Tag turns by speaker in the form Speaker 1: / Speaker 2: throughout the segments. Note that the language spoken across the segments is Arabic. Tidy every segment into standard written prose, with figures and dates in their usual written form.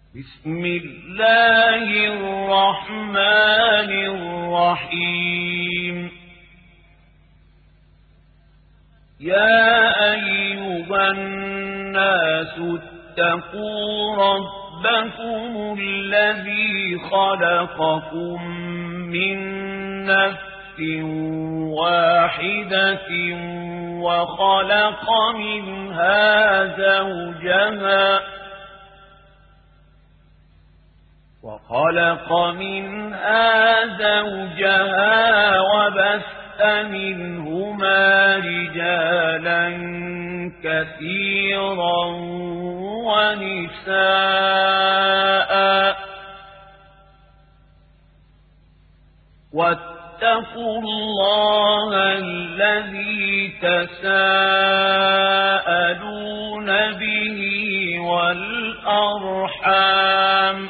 Speaker 1: بسم الله الرحمن الرحيم يا أيها الناس اتقوا ربكم الذي خلقكم من نفس واحدة وخلق منها زوجها وبث منهما رجالا كثيرا ونساء واتقوا الله الذي تساءلون به والأرحام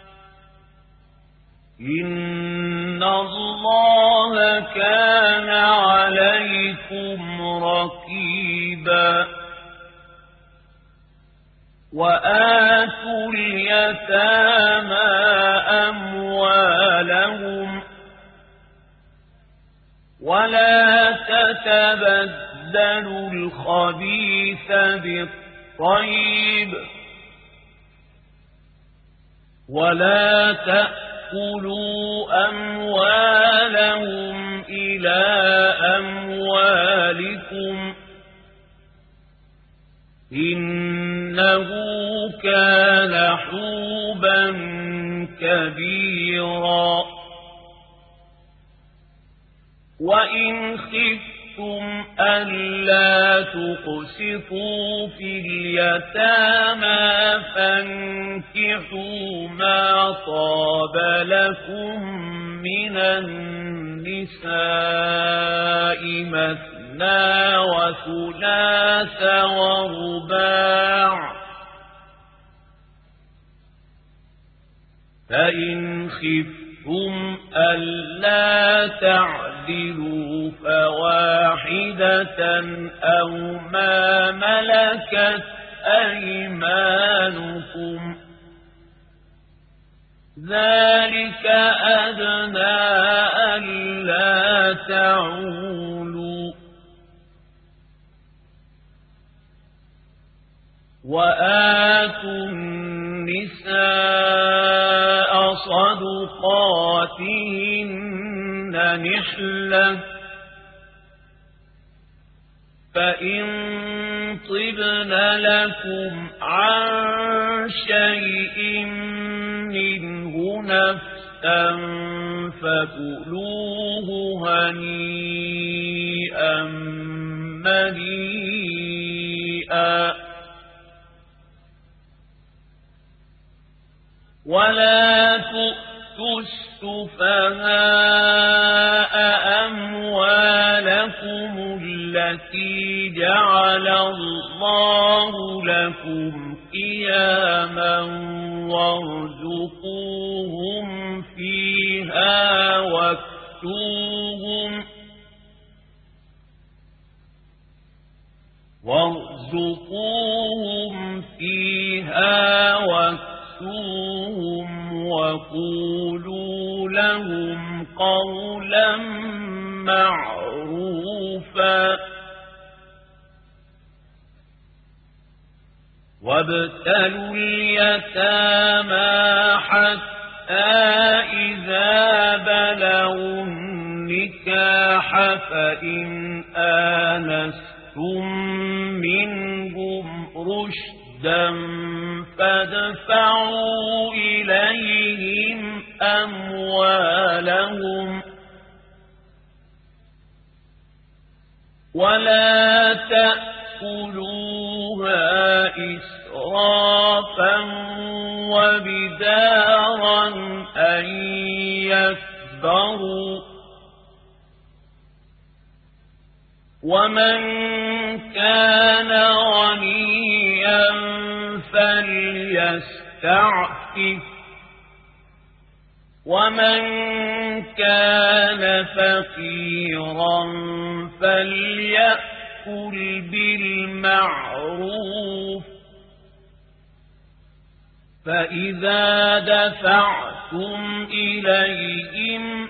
Speaker 1: إن الله كان عليكم رقيبا وآتوا اليتامى أموالهم ولا تتبدلوا الخبيث بالطيب ولا تأكلوا أموالهم إلى أموالكم إنه كان حوبا كبيرا وإن خفتم ألا تقسطوا في اليتامى فانكحوا ما طاب لكم من النساء مثنى وثلاث ورباع فإن خفتم ألا تعدلوا فواحدة أو ما ملكت أيمانكم ذلك أدنى ألا تعولوا وآتوا النساء صدقاتهن نحلة فإن طبن لكم عن شيء منه نفسا فكلوه هنيئا مريئا ولا تؤتوا السفهاء أموالكم التي جعل الله لكم قياما وارزقوهم فيها واكسوهم وقولوا لهم قولا معروفا وابتلوا اليتامى حتى إذا بلغوا النكاح فإن آنستم منهم رشدا فادفعوا إليهم أموالهم ولا تأكلوها إسرافا وبدارا أن يكبروا ومن كان غنيا فليستعفف ومن كان فقيرا فليأكل بالمعروف فإذا دفعتم إليهم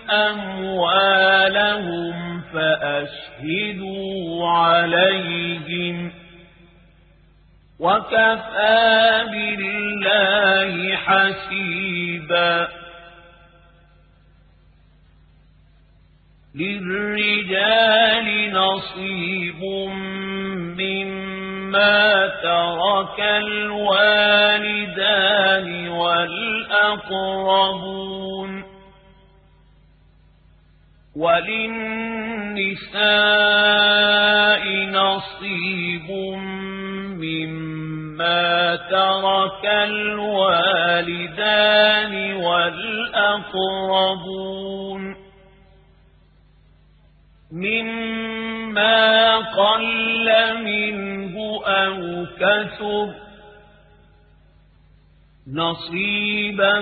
Speaker 1: أموالهم فأشهدوا عليهم وكفى بالله حسيبا للرجال نصيب مما ترك الوالدان والأقربون وللنساء نصيب مما ترك الوالدان والأقربون مما قل منه أو كثر نصيبا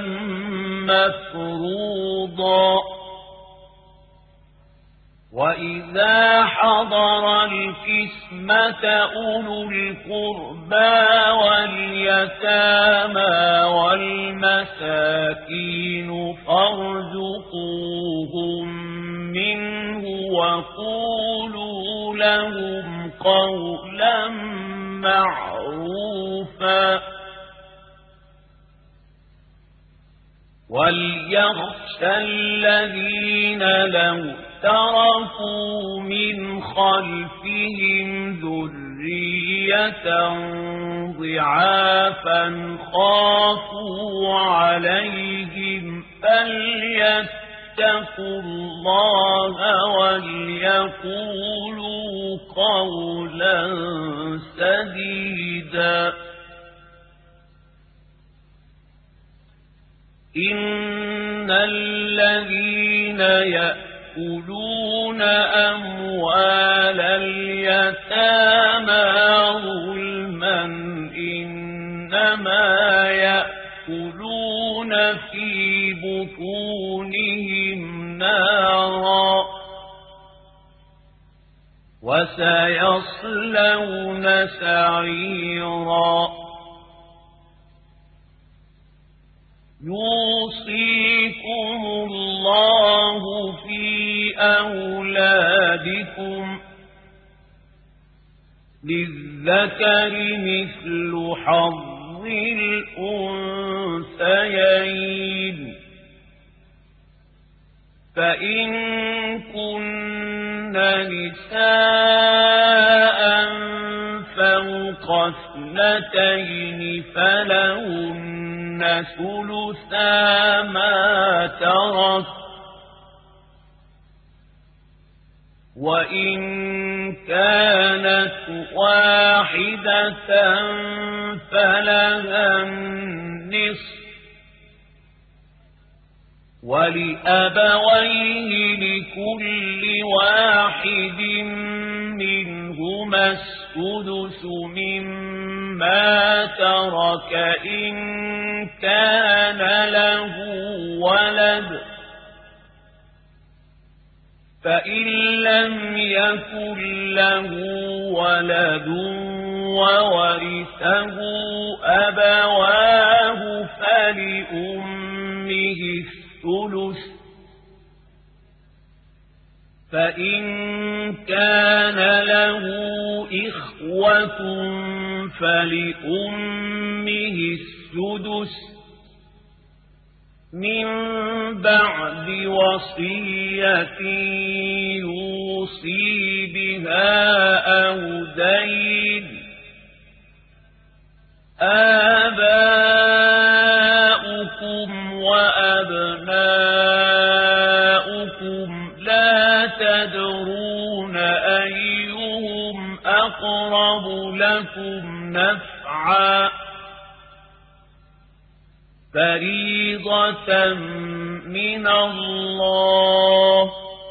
Speaker 1: مفروضا وإذا حضر القسمة أولو القربى واليتامى والمساكين فارزقوهم منه وقولوا لهم قولا معروفا وليخشى الذين لو تركوا من خلفهم ذرية ضعافا خافوا عليهم فليتقوا الله وليقولوا قولا سديدا إن الذين يأكلون أموال اليتامى ظلما إنما يأكلون في بطونهم نارا وسيصلون سعيرا يوصيكم الله في أولادكم للذكر مثل حظ الأنثيين فإن كن نساء فوق اثنتين فلهن ثلثا ما ترك وإن كانت واحدة فلها النصف ولأبويه لكل واحد منهما السدس مما ترك إن كان له ولد فإن لم يكن له ولد وورثه أبواه فلأمه الثلث فإن كان له إخوة فلأمه السدس من بعد وصية يوصي بها أو دين آباؤكم وأبناؤكم لا تدرون أيهم أقرب لكم نفعا فريضة من الله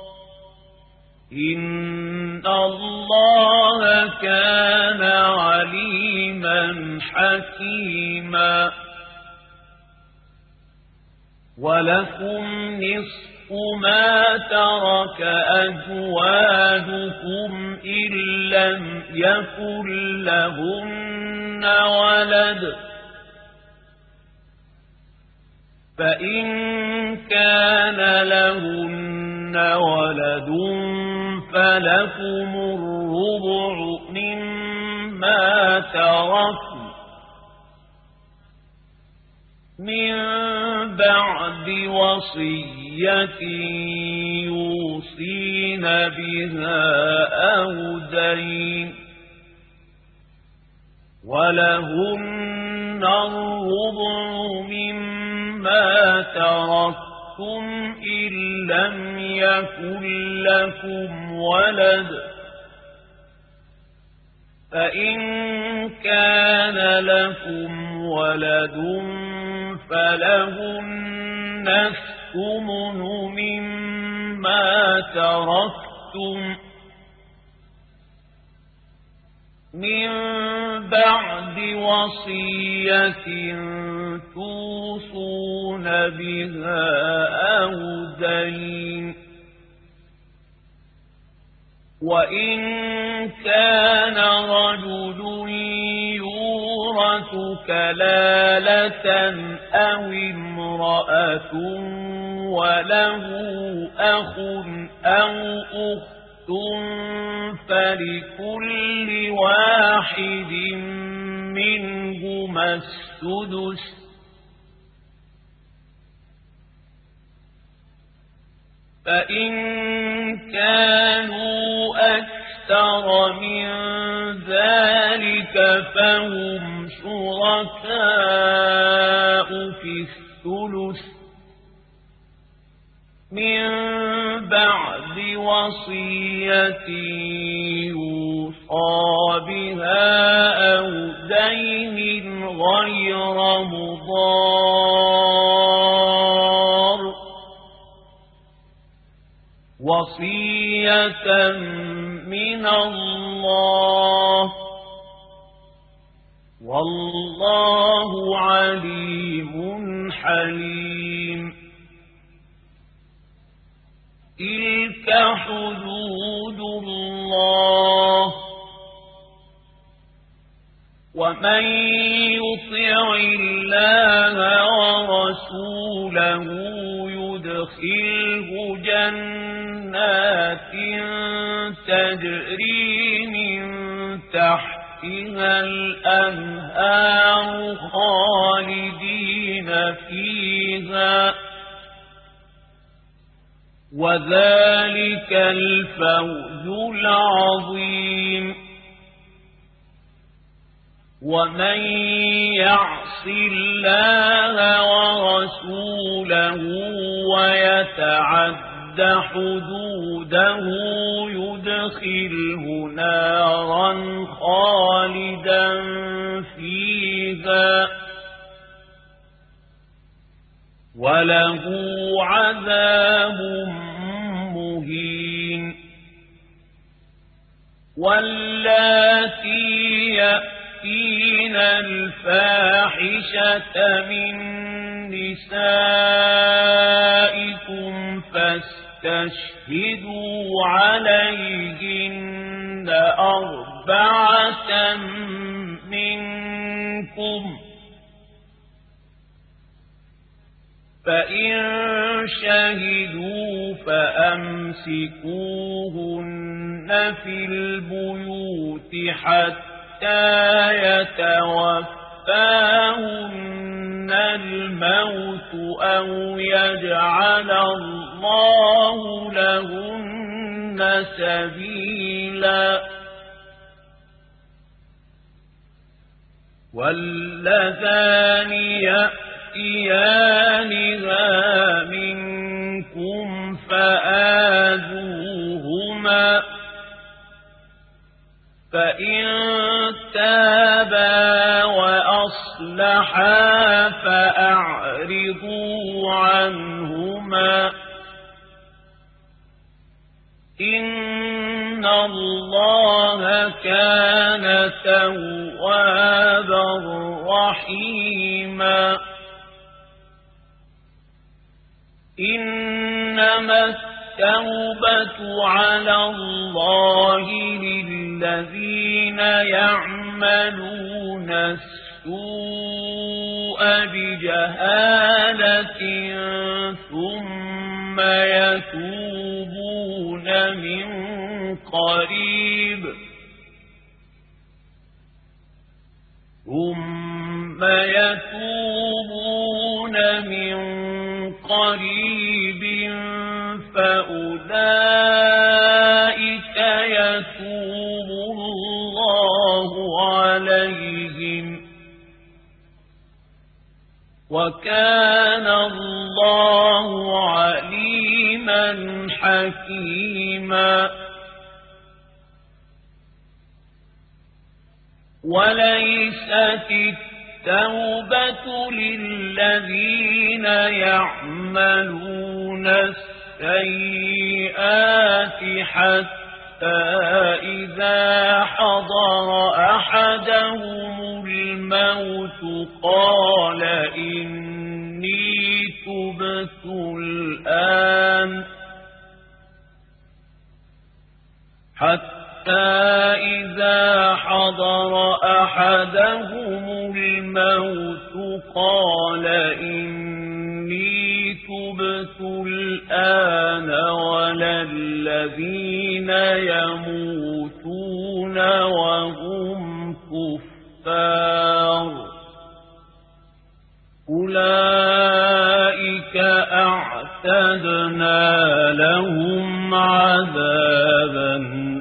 Speaker 1: إن الله كان عليما حكيما ولكم نصف ما ترك أزواجكم إن لم يكن لهن ولد فإن كان لهن ولد فلكم الربع مما تركن من بعد وصية يوصين بها أو دين ولهن الربع مما تركتم إن لم يكن لكم ولد فإن كان لكم ولد فلهن الثمن مما تركتم من بعد وصية توصون بها أو دين وإن كان رجل يورث كلالة أو امرأة وله أخ أو أخت فلكل واحد منهما السدس فإن كانوا أكثر من ذلك فهم شركاء في الثلث من بعد وصية يوصى بها أو دين غير مضار وصية من الله والله عليم حليم تلك حدود الله ومن يطع الله ورسوله يدخله جنات تجري من تحتها الأنهار خالدين فيها وذلك الفوز العظيم ومن يعص الله ورسوله ويتعد حدوده يدخله نارا خالدا فيها وله عذاب مهين واللاتي يأتين الفاحشة من نسائكم فاستشهدوا عليهن 4 منكم فإن شهدوا فأمسكوهن في البيوت حتى يتوفاهن الموت أو يجعل الله لهن سبيلا واللذان يأتيانها منكم فآذوهما فإن تابا وأصلحا فأعرضوا عنهما إن الله كان توابا رحيما إنما التوبة على الله للذين يعملون السوء بجهالة ثم يتوبون من قريب فأولئك يتوب الله عليهم وكان الله عليما حكيما وليست التوبة للذين يعملون السيئات حتى إذا حضر أحدهم الموت قال إني تبت الآن إذا حضر أحدهم الموت قال إني تبت الآن ولا الذين يموتون وهم كفار أولئك أعتدنا لهم عذابا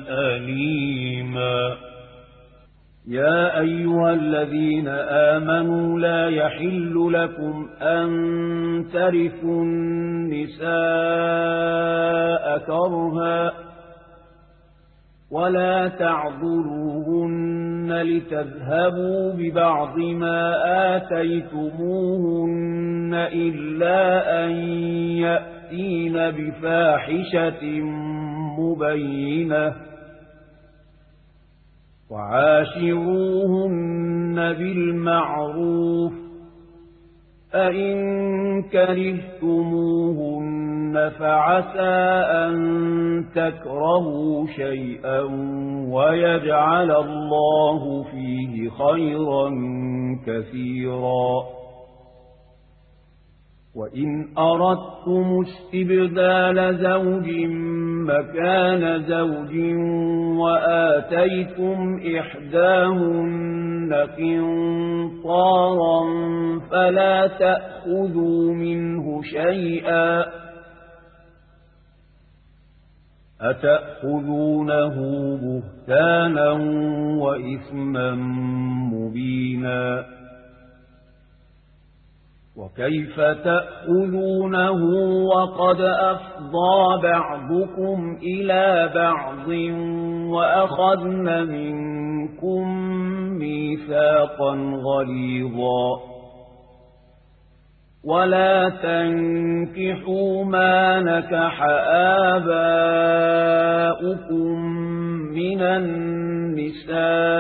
Speaker 1: أليما
Speaker 2: يا أيها الذين آمنوا لا يحل لكم أن ترثوا النساء كرها ولا تعذروهن لتذهبوا ببعض ما آتيتموهن إلا أن يأتين بفاحشة مبينة وعاشروهن بالمعروف فإن كرهتموهن فعسى أن تكرهوا شيئا ويجعل الله فيه خيرا كثيرا وإن أردتم استبدال زوج مكان زوج وآتيتم إحداهن قنطارا فلا تأخذوا منه شيئا أتأخذونه بهتانا وإثما مبينا وكيف تأخذونه وقد أفضى بعضكم إلى بعض وأخذن منكم ميثاقا غليظا ولا تنكحوا ما نكح آباؤكم من النساء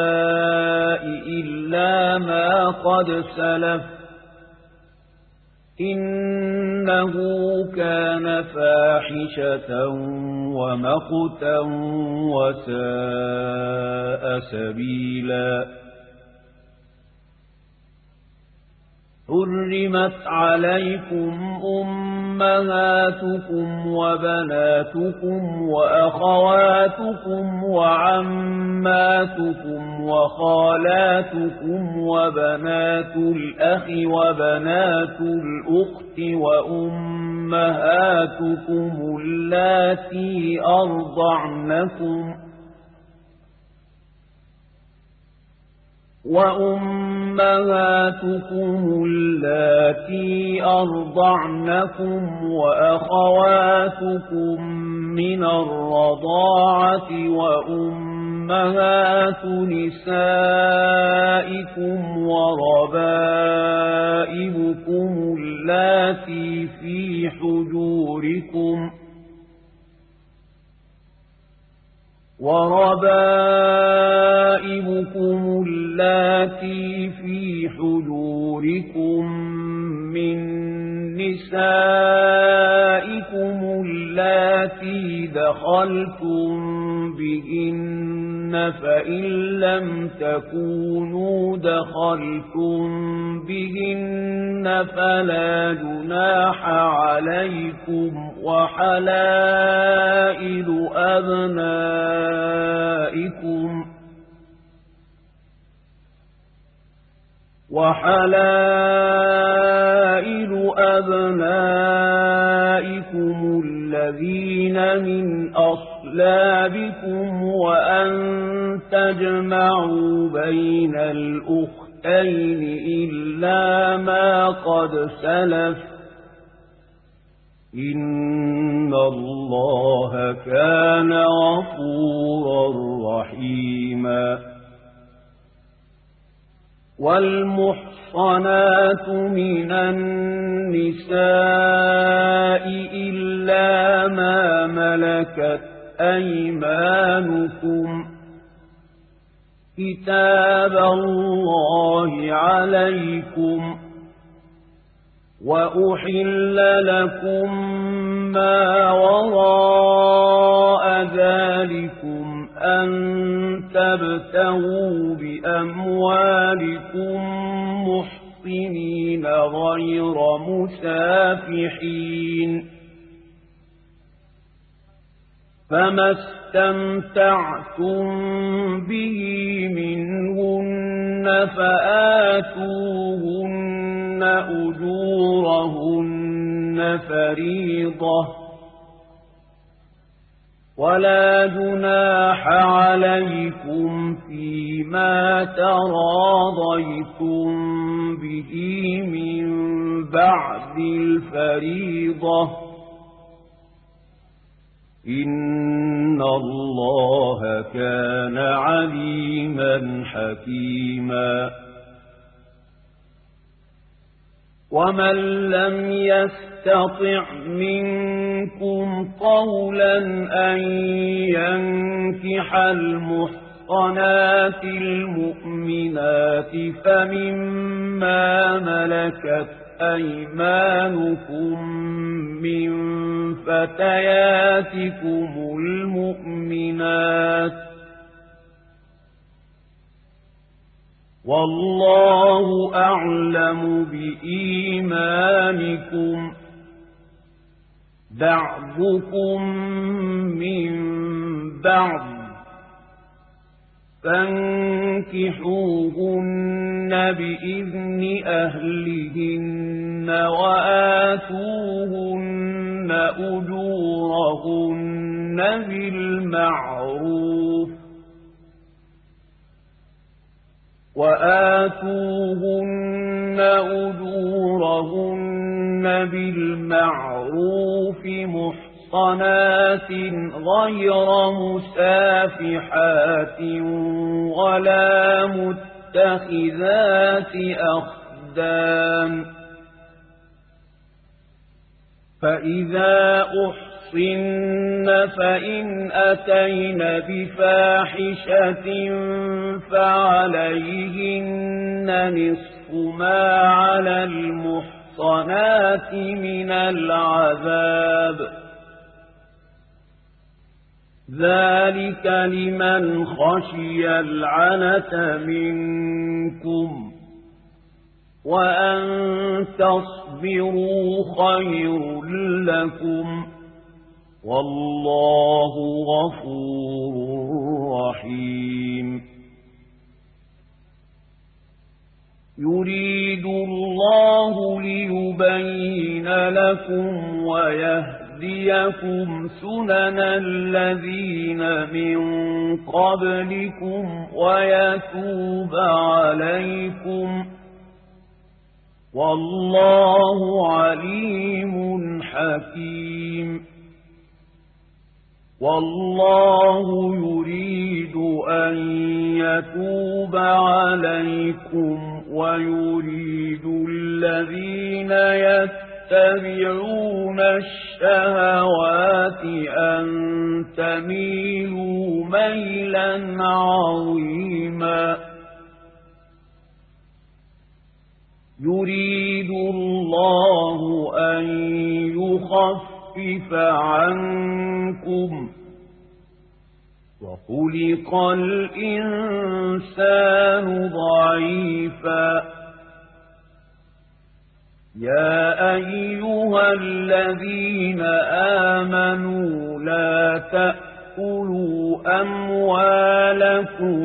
Speaker 2: إلا ما قد سلف إنه كان فاحشة ومقتا وساء سبيلا حرمت عليكم أمهاتكم وبناتكم وأخواتكم وعماتكم وخالاتكم وبنات الأخ وبنات الأخت وأمهاتكم اللاتي أرضعنكم وأخواتكم من الرضاعة وأمهات نسائكم وربائبكم اللاتي في حجوركم من نسائكم اللاتي دخلتم بهن فإن لم تكونوا دخلتم بهن فلا جناح عليكم وحلائل أبنائكم الذين من أصلابكم وأن تجمعوا بين الأختين إلا ما قد سلف إن الله كان غفورا رحيما والمحصنات من النساء إلا ما ملكت أيمانكم كتاب الله عليكم وأحل لكم ما وراء ذلكم أن تبتغوا بأموالكم محصنين غير مسافحين فما استمتعتم به منهن فآتوهن أجورهن فريضة ولا جناح عليكم فيما تراضيتم به من بعد الفريضة إن الله كان عليما حكيما ومن لم يستطع منكم قولا أن ينكح المحصنات المؤمنات فمما ملكت أيمانكم من فتياتكم المؤمنات والله أعلم بإيمانكم بعضكم من بعض فانكحوهن بإذن أهلهن وآتوهن أجورهن بالمعروف محصنات غير مسافحات ولا متخذات أخدان فإذا أحصن فإن أتين بفاحشة فعليهن نصف ما على المحصنات من العذاب ذلك لمن خشي العنة منكم وأن تصبروا خير لكم والله غفور رحيم يريد الله ليبين لكم ويهديكم سنن الذين من قبلكم ويتوب عليكم والله عليم حكيم والله يريد أن يتوب عليكم ويريد الذين يتبعون الشهوات أن تميلوا ميلا عظيما يريد الله أن يخفف عنكم وخلق الإنسان ضعيفا يا أيها الذين آمنوا لا تأكلوا أموالكم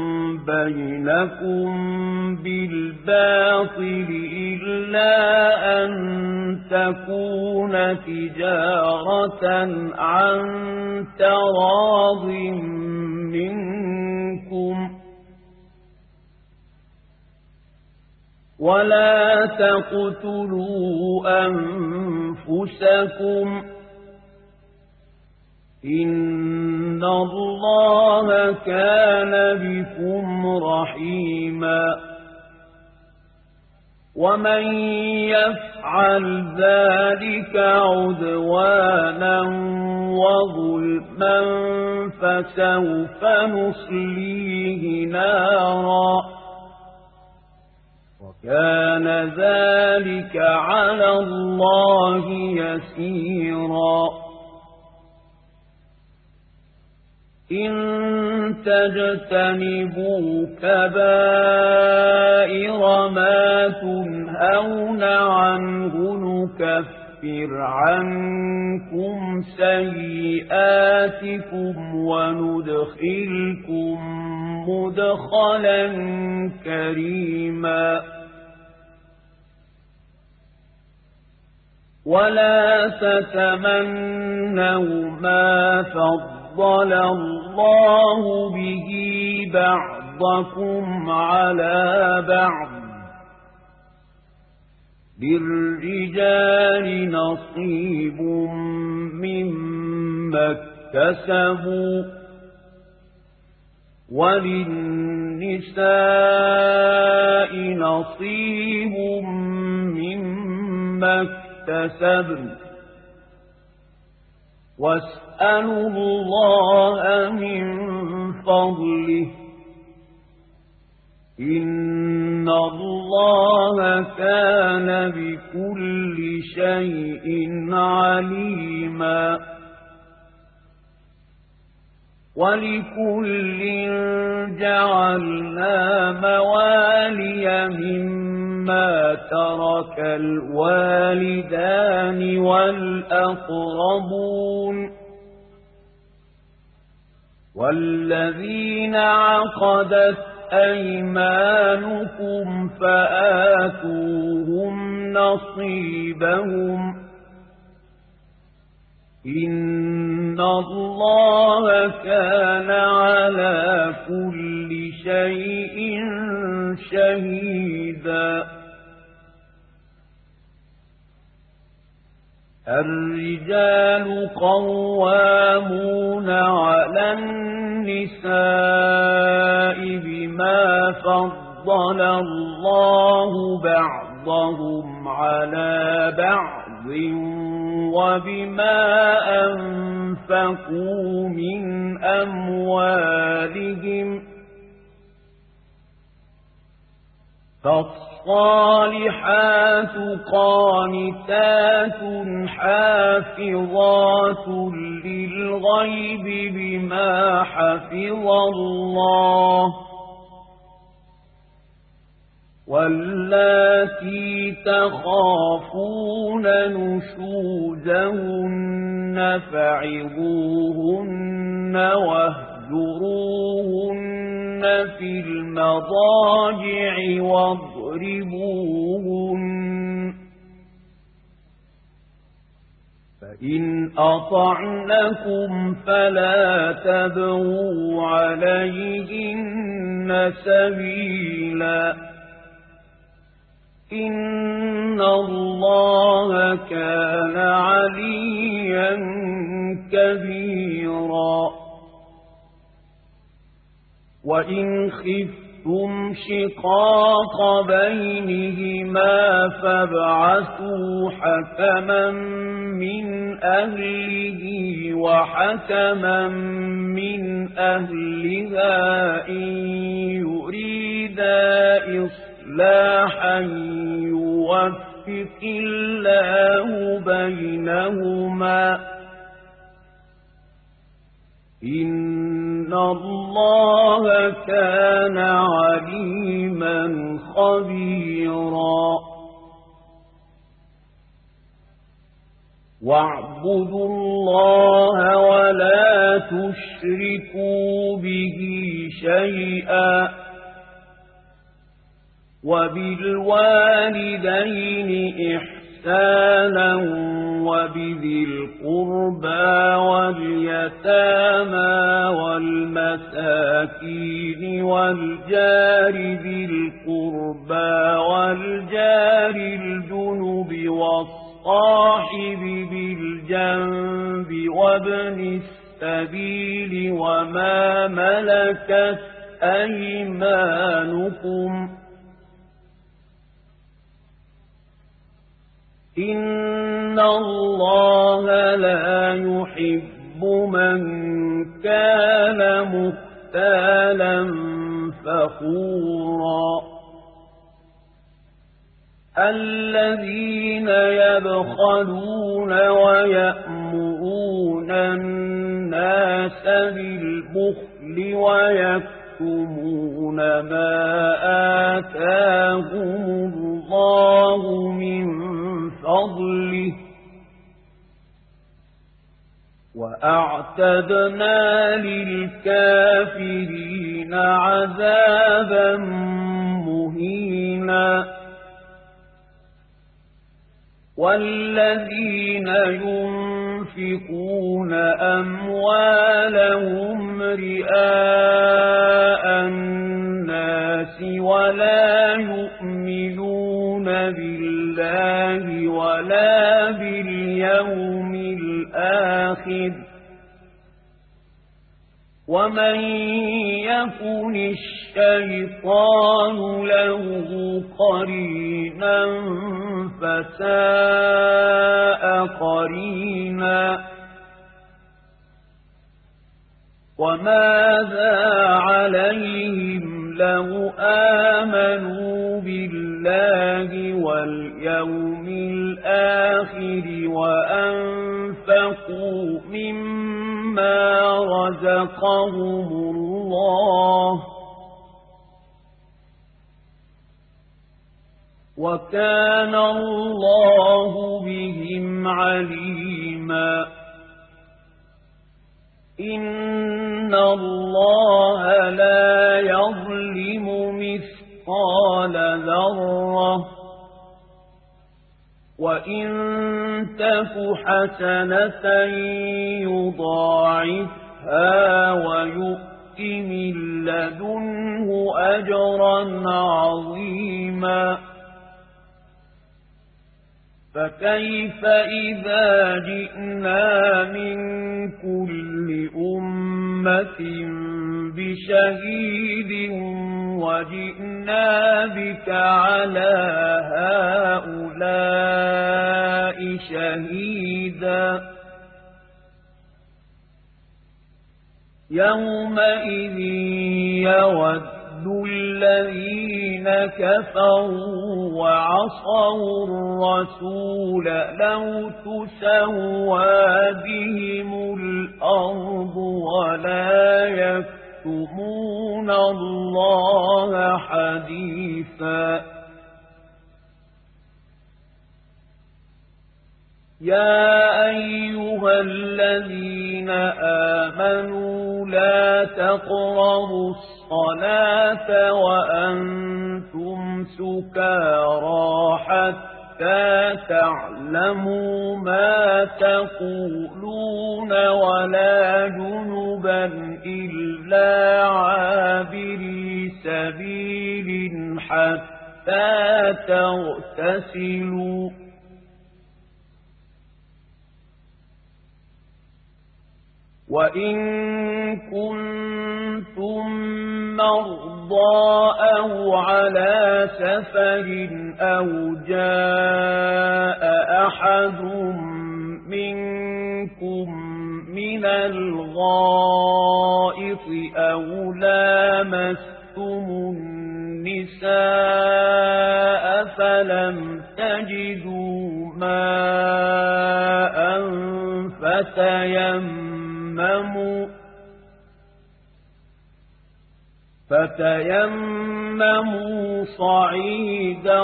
Speaker 2: بينكم بالباطل إلا أن تكون تجارة عن تراض منكم ولا تقتلوا أنفسكم إن الله كان بكم رحيما ومن يفعل ذلك عدوانا وظلما فسوف نصليه نارا وكان ذلك على الله يسيرا إن تجتنبوا كبائر ما تنهون عنه نكفر عنكم سيئاتكم وندخلكم مدخلا كريما ولا تتمنوا ما فضل الله به بعضكم على بعض للرجال نصيب مما اكتسبوا وللنساء نصيب مما اكتسبن واسألوا الله من فضله إن الله كان بكل شيء عليما ولكل جعلنا موالي مما ترك الوالدان والأقربون والذين عقدت أيمانكم فآتوهم نصيبهم إن الله كان على كل شيء شهيدا الرجال قوامون على النساء بما فضل الله بعضهم على بعض وبما أنفقوا من أموالهم فالصالحات قانتات حافظات للغيب بما حفظ الله واللاتي تخافون نشوزهن فعظوهن واهجروهن في المضاجع واضربوهن فإن أطعنكم فلا تبغوا عليهن سبيلا إن الله كان عليا كبيرا وإن خفتم شقاق بينهما فابعثوا حكما من أهله وحكما من أهلها إن يريدا إصلاحا يوفق الله بينهما إن الله كان عليما خبيرا واعبدوا الله ولا تشركوا به شيئا وبالوالدين إحسانا وبذي القربى واليتامى والمساكين والجار ذي القربى والجار الجنب والصاحب بالجنب وابن السبيل وما ملكت أيمانكم إن الله لا يحب من كان مختالا فخورا الذين يبخلون ويأمرون الناس بالبخل ويكتمون ما آتاهم الله من فضله وأعتدنا للكافرين عذابا مهينا والذين ينفقون أموالهم رئاء الناس ولا يؤمنون بالله ولا باليوم الآخر ومن يكن الشيطان له قرينا فساء قرينا وماذا عليهم لو آمنوا بالله واليوم الآخر وأنفقوا مما رزقهم الله وكان الله بهم عليما إن الله لا يظلم مثقال ذرة وإن تك حسنة يضاعفها ويؤت من لدنه أجرا عظيما فكيف إذا جئنا من كل أمة بشهيد وجئنا بك على هؤلاء شهيدا يومئذ يود الذين كفروا وعصوا الرسول لو تسوى بهم الأرض ولا يكتمون الله حديثا يا أيها الذين آمنوا لا تقربوا الصلاة وأنتم سكارى حتى تعلموا ما تقولون ولا جنبا إلا عابري سبيل حتى تغتسلوا وإن كنتم مرضى أو على سفر أو جاء أحد منكم من الغائط أو لامستم النساء فلم تجدوا ماء فتيمموا صعيدا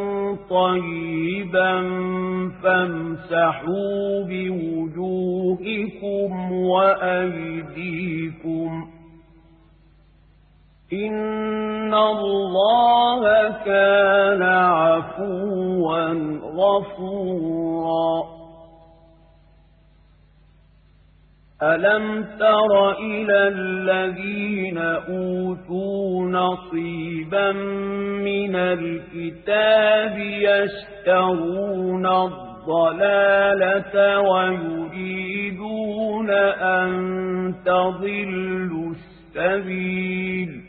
Speaker 2: طيبا فامسحوا بوجوهكم وأيديكم إن الله كان عفوا غفورا ألم تر إلى الذين أوتوا نصيبا من الكتاب يشترون الضلالة ويريدون أن تضلوا السبيل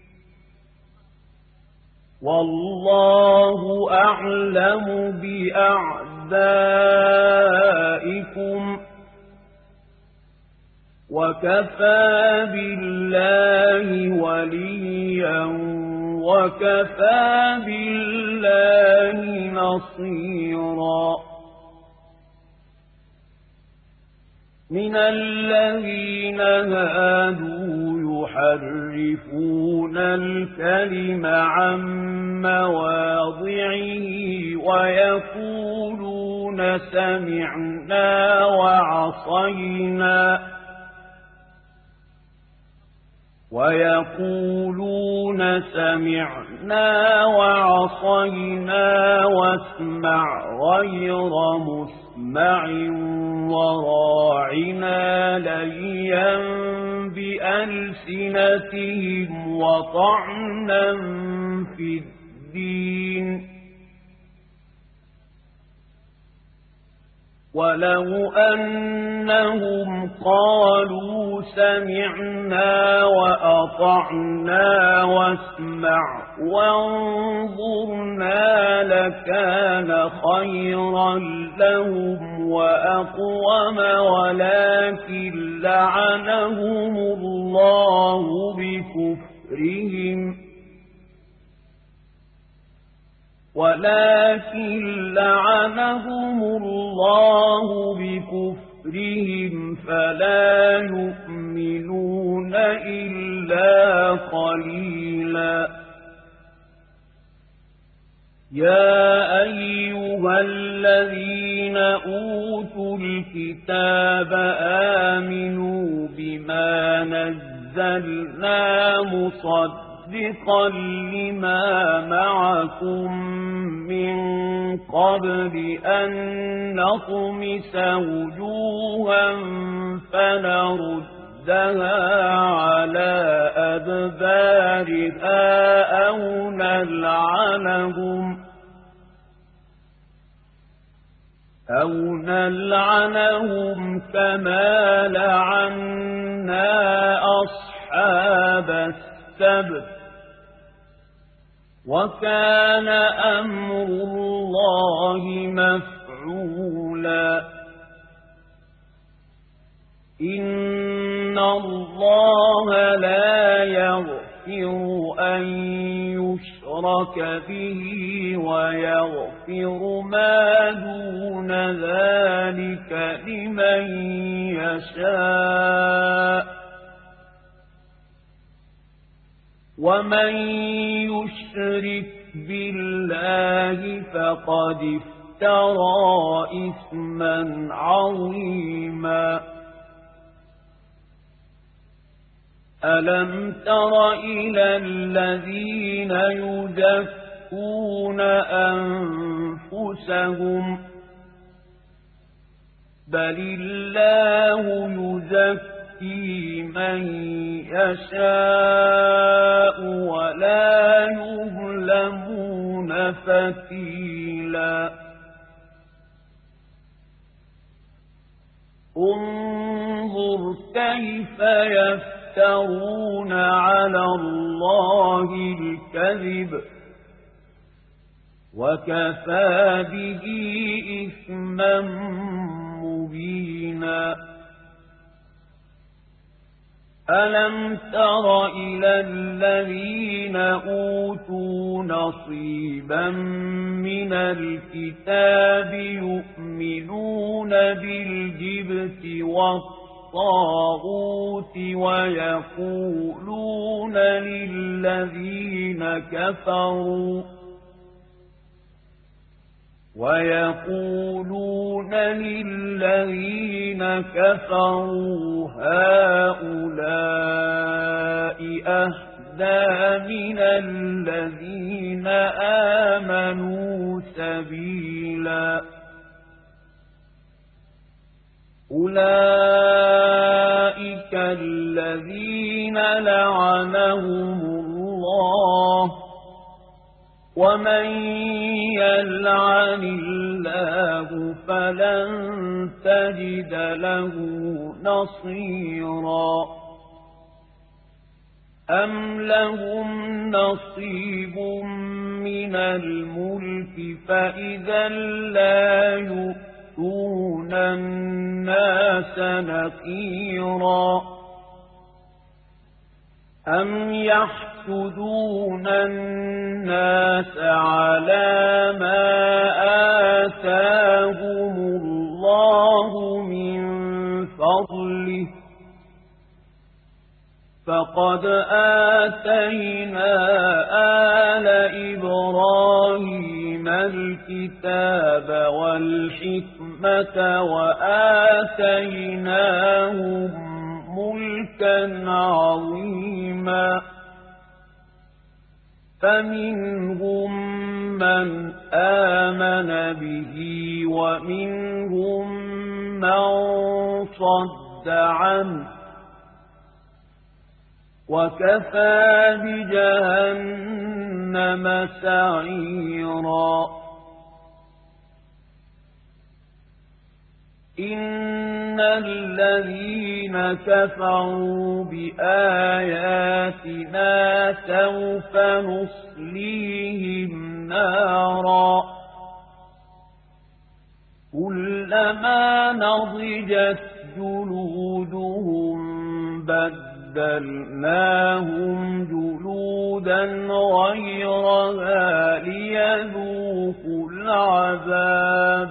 Speaker 2: والله أعلم بأعدائكم وكفى بالله وليا وكفى بالله نصيرا من الذين هادوا يحرفون الكلم عن مواضعه ويقولون سمعنا وعصينا واسمع غير مسمع وراعنا ليا بألسنتهم وطعنا في الدين ولو أنهم قالوا سمعنا وأطعنا واسمع وانظرنا لكان خيرا لهم وأقوم ولكن لعنهم الله بكفرهم فلا يؤمنون إلا قليلا يا أيها الذين أوتوا الكتاب آمنوا بما نزلنا مصدقا لما معكم من قبل أن نطمس وجوها فنردها على أدبارها أو نلعنهم كما لعنا أصحاب السبت وكان أمر الله مفعولا إن الله لا يغفر أن يشرك به ويغفر ما دون ذلك لمن يشاء ومن يشرك بالله فقد افترى إثما عظيما ألم تر إلى الذين يزكون أنفسهم بل الله يزكي من يشاء ولا يظلمون فتيلا انظر كيف يفترون على الله الكذب وكفى به إثما مبينا ألم تر إلى الذين أوتوا نصيبا من الكتاب يؤمنون بالجبت والطاغوت الطاغوت ويقولون للذين كفروا هؤلاء أهدى من الذين آمنوا سبيلا أولئك الذين لعنهم الله ومن يلعن الله فلن تجد له نصيرا أم لهم نصيب من الملك فإذا لا يؤتون الناس نقيرا أم يحسدون الناس على ما آتاهم الله من فضله فقد آتينا آل إبراهيم الكتاب والحكمة وآتيناهم ملكا عظيما فمنهم من آمن به ومنهم من صد عنه وكفى بجهنم سعيرا إن الذين كفروا بآياتنا سوف نصليهم نارا كلما نضجت جلودهم بدلناهم جلودا غيرها ليذوقوا العذاب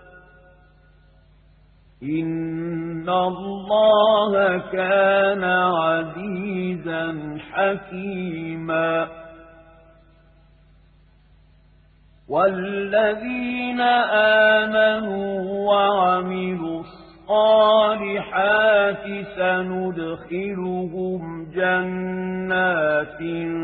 Speaker 2: إن الله كان عزيزا حكيما والذين آمنوا وعملوا الصالحات سندخلهم جنات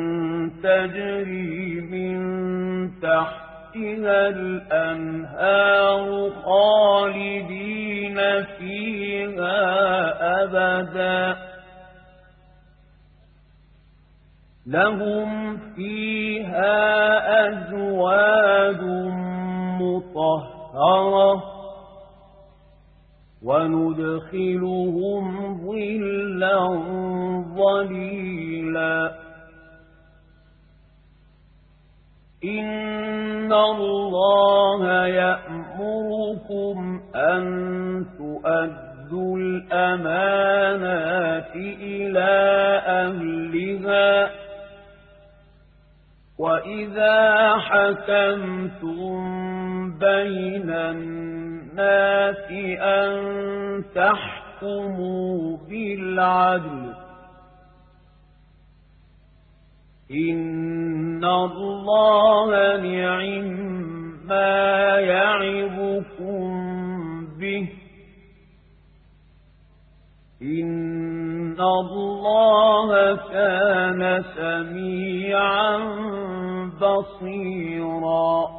Speaker 2: تجري من تحتها الأنهار خالدين فيها أبدا لهم فيها أزواج مطهرة وندخلهم ظلا ظليلا إن الله يأمركم أن تؤدوا الأمانات إلى أهلها وإذا حكمتم بين الناس أن تحكموا بالعدل إن الله نعما يعظكم به إن الله كان سميعا بصيرا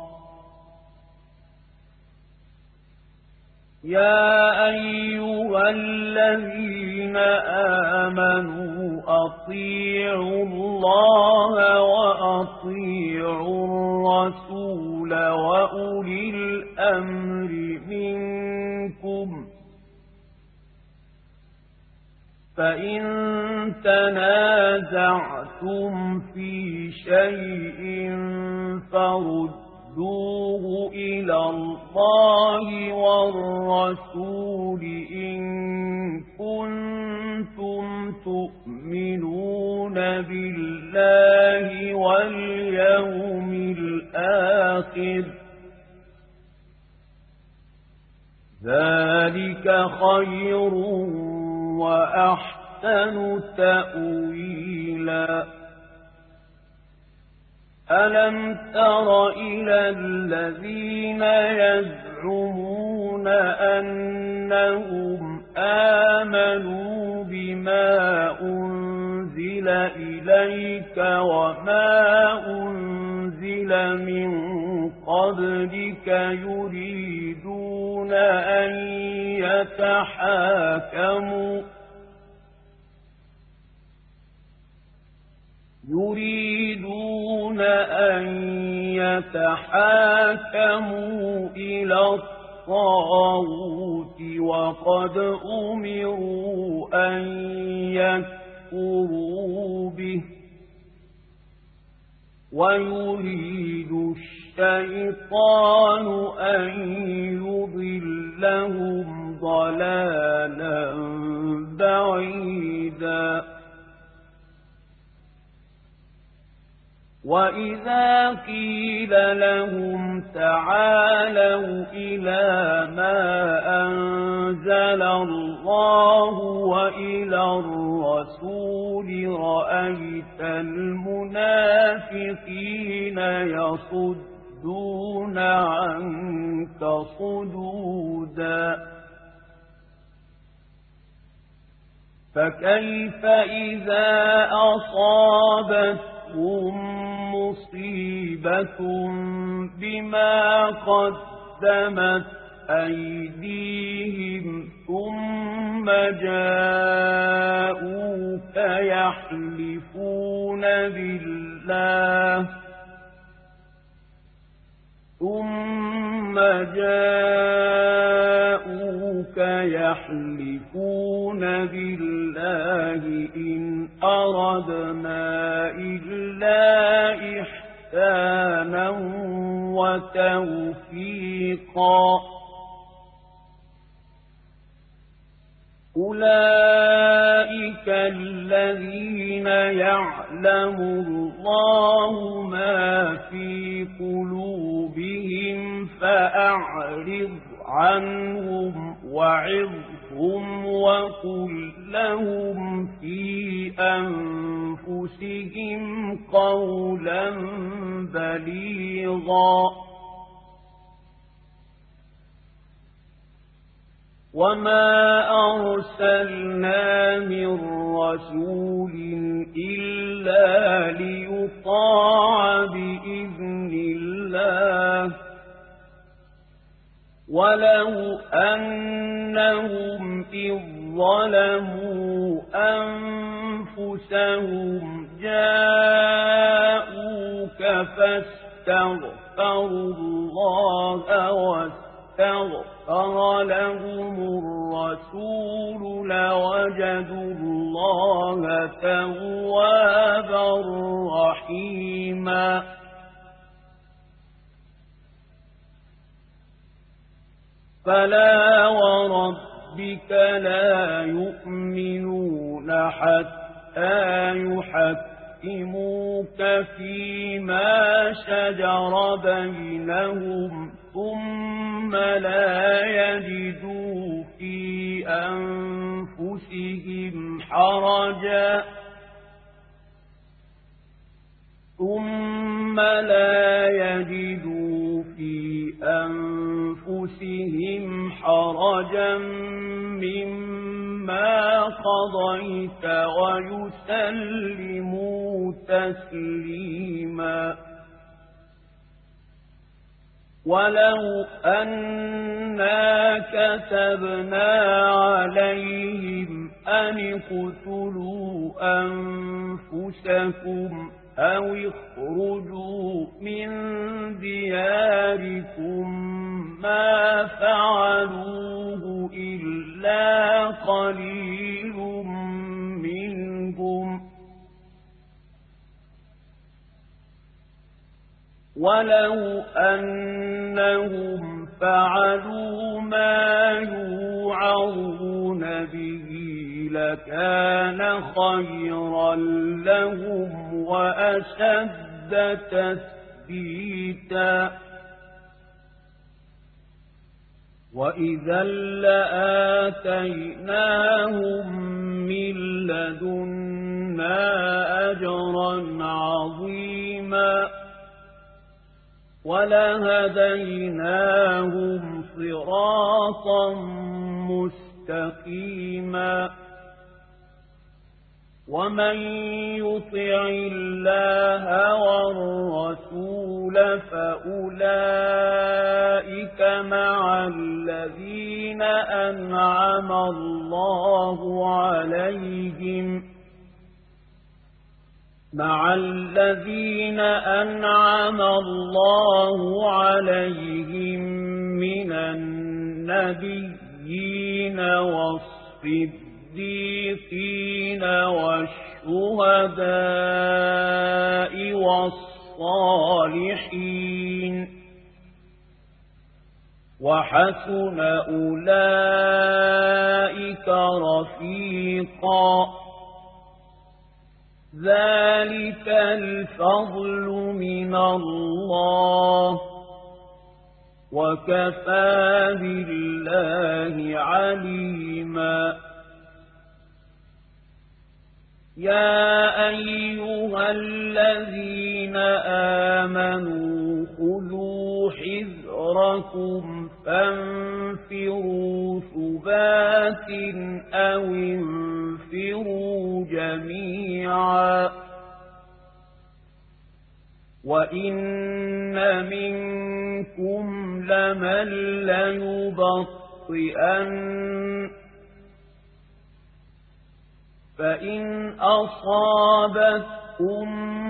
Speaker 2: يا أيها الذين آمنوا أطيعوا الله وأطيعوا الرسول وأولي الأمر منكم فإن تنازعتم في شيء فردوه إلى الله والرسول إن كنتم تؤمنون بالله واليوم الآخر ذلك خير وأحسن تأويلا ألم تر إلى الذين يزعمون أنهم آمنوا بما أنزل إليك وما أنزل من قبلك يريدون أن يتحاكموا إلى الطاغوت وقد أمروا أن يكفروا به ويريد الشيطان أن يضلهم ضلالا بعيدا وإذا قيل لهم تعالوا إلى ما أنزل الله وإلى الرسول رأيت المنافقين يصدون عنك صدودا فكيف إذا أصابتهم مصيبة بما قدمت أيديهم ثم جاءوك يحلفون بالله إن أردنا إلا إحسانا وتوفيقا أولئك الذين يعلم الله ما في قلوبهم فأعرض عنهم وعظهم وقل لهم في أنفسهم قولا بليغا وما أرسلنا من رسول إلا ليطاع بإذن الله ولو أنهم إذ ظلموا أنفسهم جاءوك فاستغفروا الله واستغفر لهم الرسول لوجدوا الله توابا رحيما فلا وربك لا يؤمنون حتى يحكموك فيما شجر بينهم ثم لا يجدوا في أنفسهم حرجا مما قضيت ويسلموا تسليما ولو أنا كتبنا عليهم أن اقتلوا أنفسكم أو اخرجوا من دياركم ما فعلوه إلا قليل منهم ولو أنهم فعلوا ما يوعظون به لكان خيرا لهم وأشد تثبيتا وإذا لآتيناهم من لدنا أجرا عظيما ولهديناهم صراطا مستقيما ومن يطع الله والرسول فأولئك مع الذين أنعم الله عليهم من النبيين والصديقين والشهداء والصالحين وحسن أولئك رفيقا ذلك الفضل من الله وكفى بالله عليما يا أيها الذين آمنوا خذوا حذركم فانفروا ثبات أو انفروا جميعا وإن منكم لمن ليبطئن فإن أصابتكم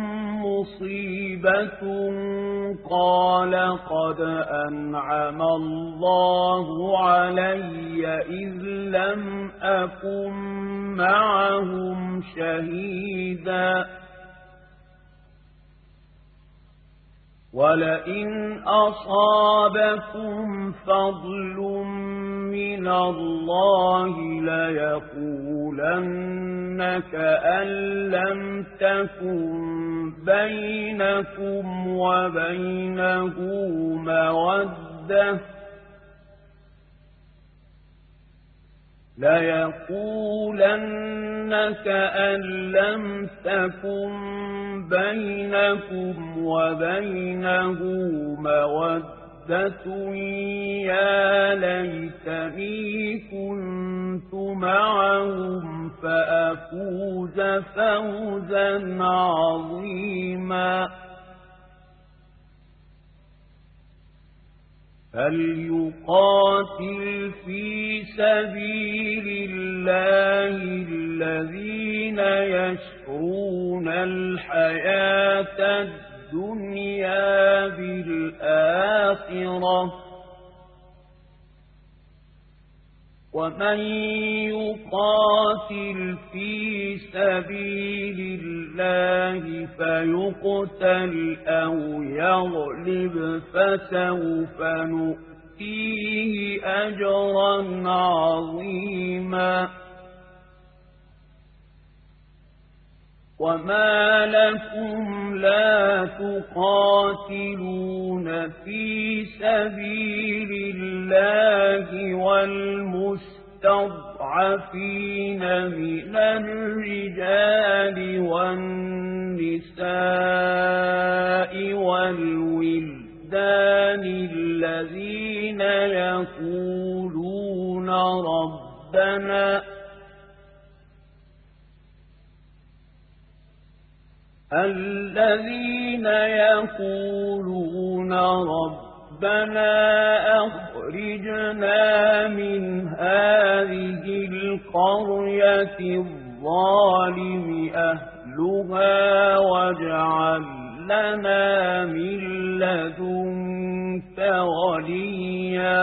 Speaker 2: مصيبة قال قد أنعم الله علي إذ لم أكن معهم شهيدا ولئن أصابكم فضل من الله ليقولن كأن لم تكن بينكم وبينه مودة ليقولن كأن لم تكن بينكم وبينه مودة يا ليتني كنت معهم فأفوز فوزا عظيما فليقاتل في سبيل الله الذين يشرون الحياة الدنيا بالآخرة ومن يقاتل في سبيل الله فيقتل أو يغلب فسوف نؤتيه أجرا عظيما وما لكم لا تقاتلون في سبيل الله والمستضعفين من الرجال والنساء والولدان الذين يقولون ربنا أخرجنا من هذه القرية الظالم أهلها واجعل لنا من لدنك وليا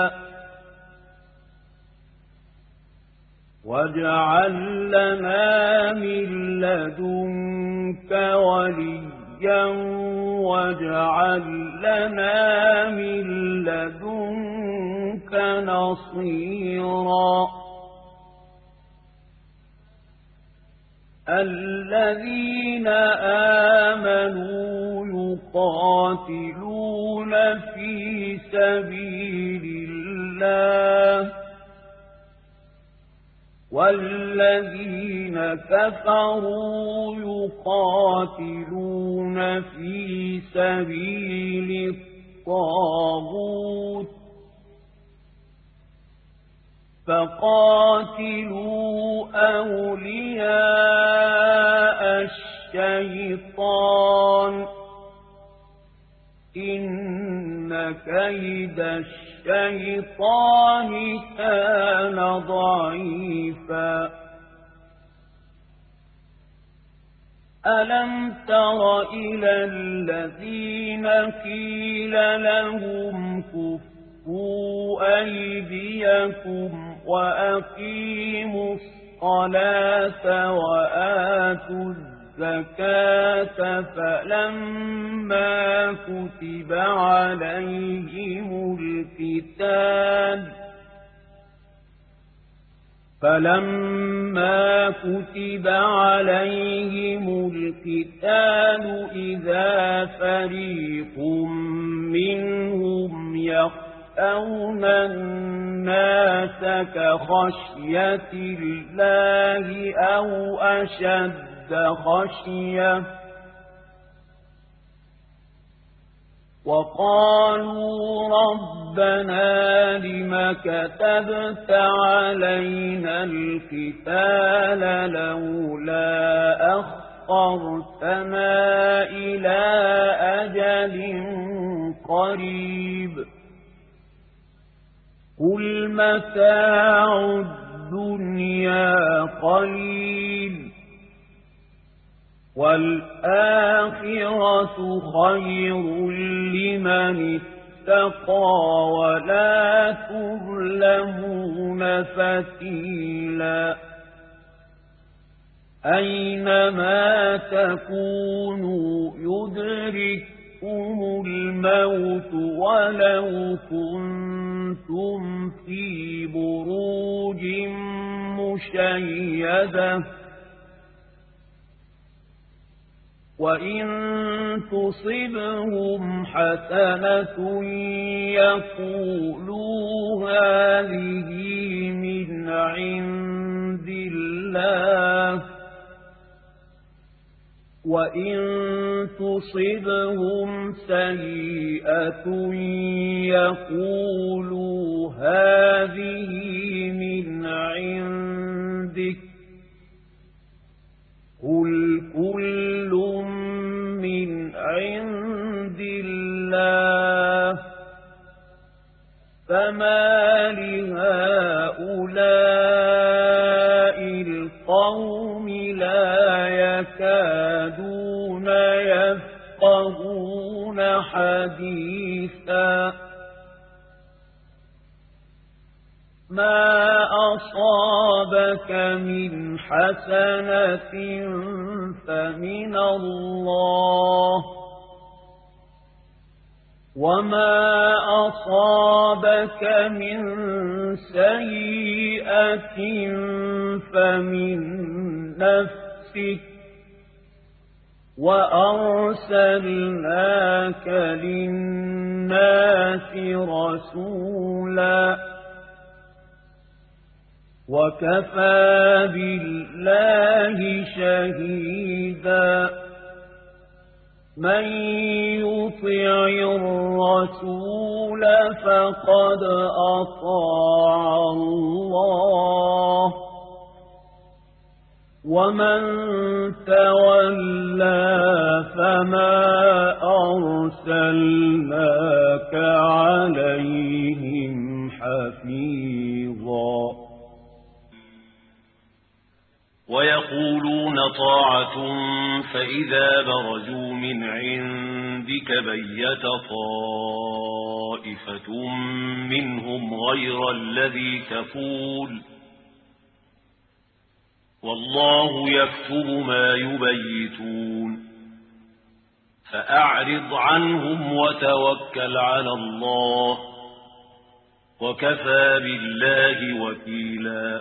Speaker 2: واجعل لنا من لدنك وليا واجعل لنا من لدنك نصيرا الذين آمنوا يقاتلون في سبيل الله والذين كفروا يقاتلون في سبيل الطاغوت فقاتلوا أولياء الشيطان إن كيد الشيطان كان ضعيفا ألم تر إلى الذين قيل لهم كفوا أيديكم وأقيموا الصلاة وآتوا الزكاة فلما كتب عليهم القتال إذا فريق منهم يخشون الناس كخشية الله أو أشد خشية وقالوا ربنا لم كتبت علينا القتال لولا أخرتنا إلى أجل قريب قل متاع الدنيا قليل والآخرة خير لمن اتقى ولا تظلمون فتيلا أينما تكونوا يدرككم الموت ولو كنتم في بروج مشيدة وإن تصبهم حسنة يقولوا هذه من عند الله وإن تصبهم سيئة يقولوا هذه من عندك قل كل من عند الله فما لهؤلاء القوم لا يكادون يفقهون حديثا ما أصابك من حسنة فمن الله وما أصابك من سيئة فمن نفسك وأرسلناك للناس رسولا وكفى بالله شهيدا من يطع الرسول فقد أطاع الله ومن تولى فما أرسلناك عليهم حفيظا
Speaker 1: ويقولون طاعة فإذا برزوا من عندك بيت طائفة منهم غير الذي تقول والله يكتب ما يبيتون فأعرض عنهم وتوكل على الله وكفى بالله وكيلا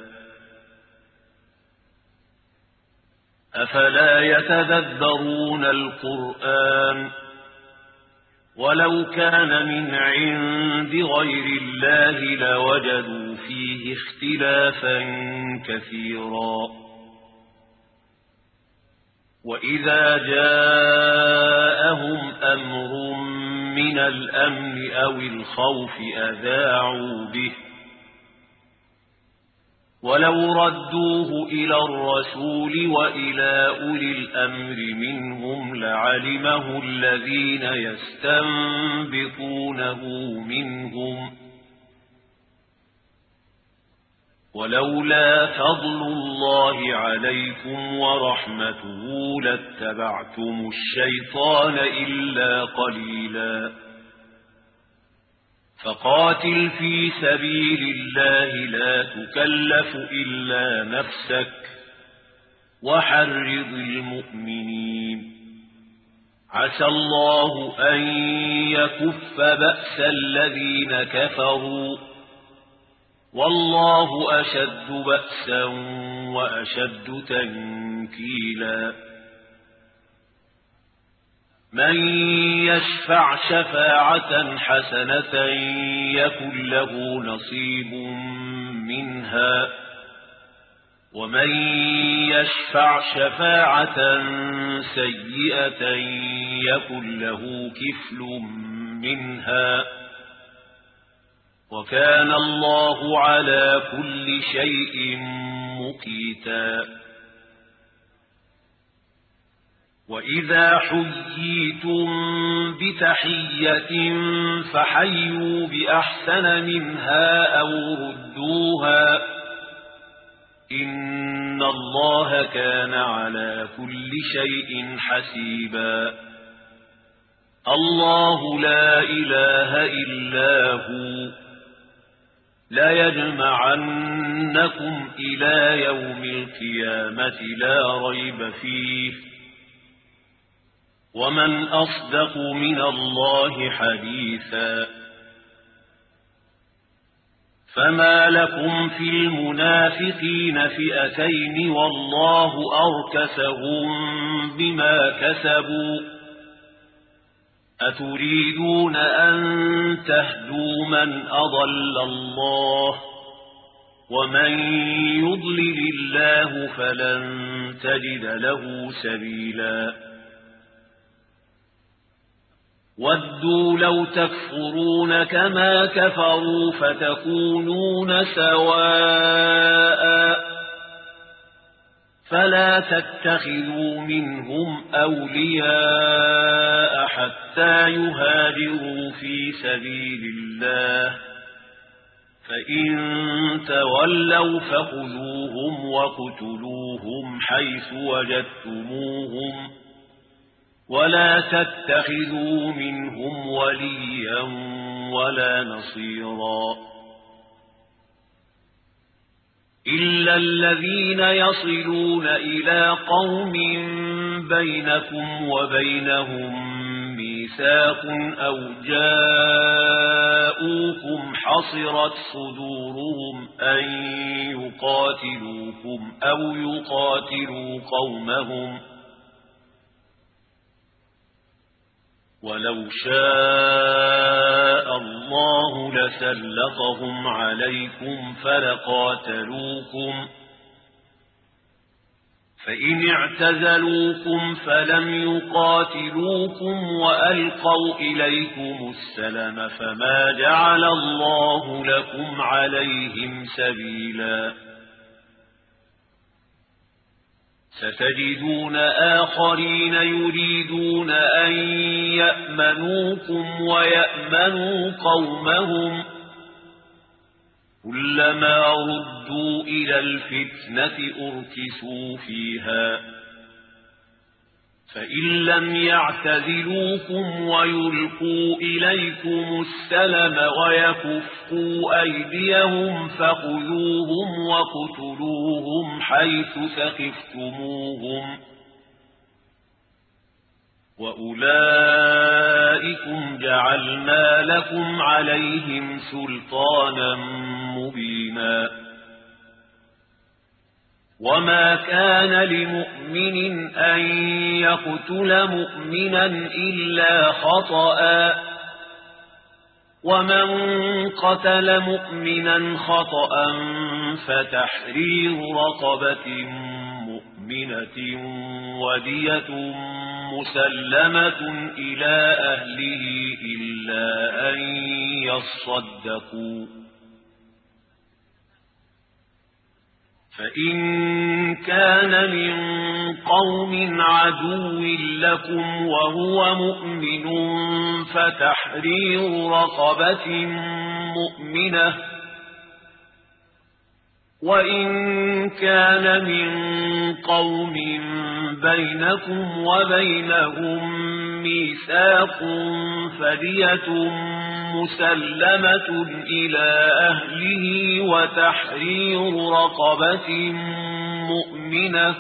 Speaker 1: أفلا يتدبرون القرآن ولو كان من عند غير الله لوجدوا فيه اختلافا كثيرا. وإذا جاءهم أمر من الأمن أو الخوف أذاعوا به، ولو ردوه إلى الرسول وإلى أولي الأمر منهم لعلمه الذين يستنبطونه منهم، ولولا فضل الله عليكم ورحمته لاتبعتم الشيطان إلا قليلا. فقاتل في سبيل الله لا تكلف إلا نفسك وحرض المؤمنين، عسى الله أن يكف بأس الذين كفروا، والله أشد بأسا وأشد تنكيلا. من يشفع شفاعة حسنة يكن له نصيب منها، ومن يشفع شفاعة سيئة يكن له كفل منها، وكان الله على كل شيء مقيتا. وإذا حييتم بتحية فحيوا بأحسن منها أو ردوها، إن الله كان على كل شيء حسيبا. الله لا إله إلا هو، لا يجمعنكم إلى يوم القيامة لا ريب فيه، ومن أصدق من الله حديثا. فما لكم في المنافقين فئتين والله أركسهم بما كسبوا، أتريدون أن تهدوا من أضل الله، ومن يضلل الله فلن تجد له سبيلا. ودوا لو تكفرون كما كفروا فتكونون سواء، فلا تتخذوا منهم أولياء حتى يهاجروا في سبيل الله، فإن تولوا فخذوهم وقتلوهم حيث وجدتموهم، ولا تتخذوا منهم وليا ولا نصيرا، إلا الذين يصلون إلى قوم بينكم وبينهم ميثاق أو جاءوكم حصرت صدورهم أن يقاتلوكم أو يقاتلوا قومهم، ولو شاء الله لسلطهم عليكم فلقاتلوكم، فإن اعتزلوكم فلم يقاتلوكم وألقوا إليكم السلم فما جعل الله لكم عليهم سبيلا. ستجدون آخرين يريدون أن يأمنوكم ويأمنوا قومهم، كلما ردوا إلى الفتنة أركسوا فيها، فإن لم يعتزلوكم ويلقوا إليكم السلم ويكفوا أيديهم فخذوهم وقتلوهم حيث ثقفتموهم، وأولئكم جعلنا لكم عليهم سلطانا مبينا. وما كان لمؤمن أن يقتل مؤمنا إلا خطأ ومن قتل مؤمنا خطأ فتحرير رقبة مؤمنة ودية مسلمة إلى أهله إلا أن يصدقوا فإن كان من قوم عدو لكم وهو مؤمن فتحرير رقبة مؤمنة وإن كان من قوم بينكم وبينهم ميثاق فدية مسلمة إلى أهله وتحرير رقبة مؤمنة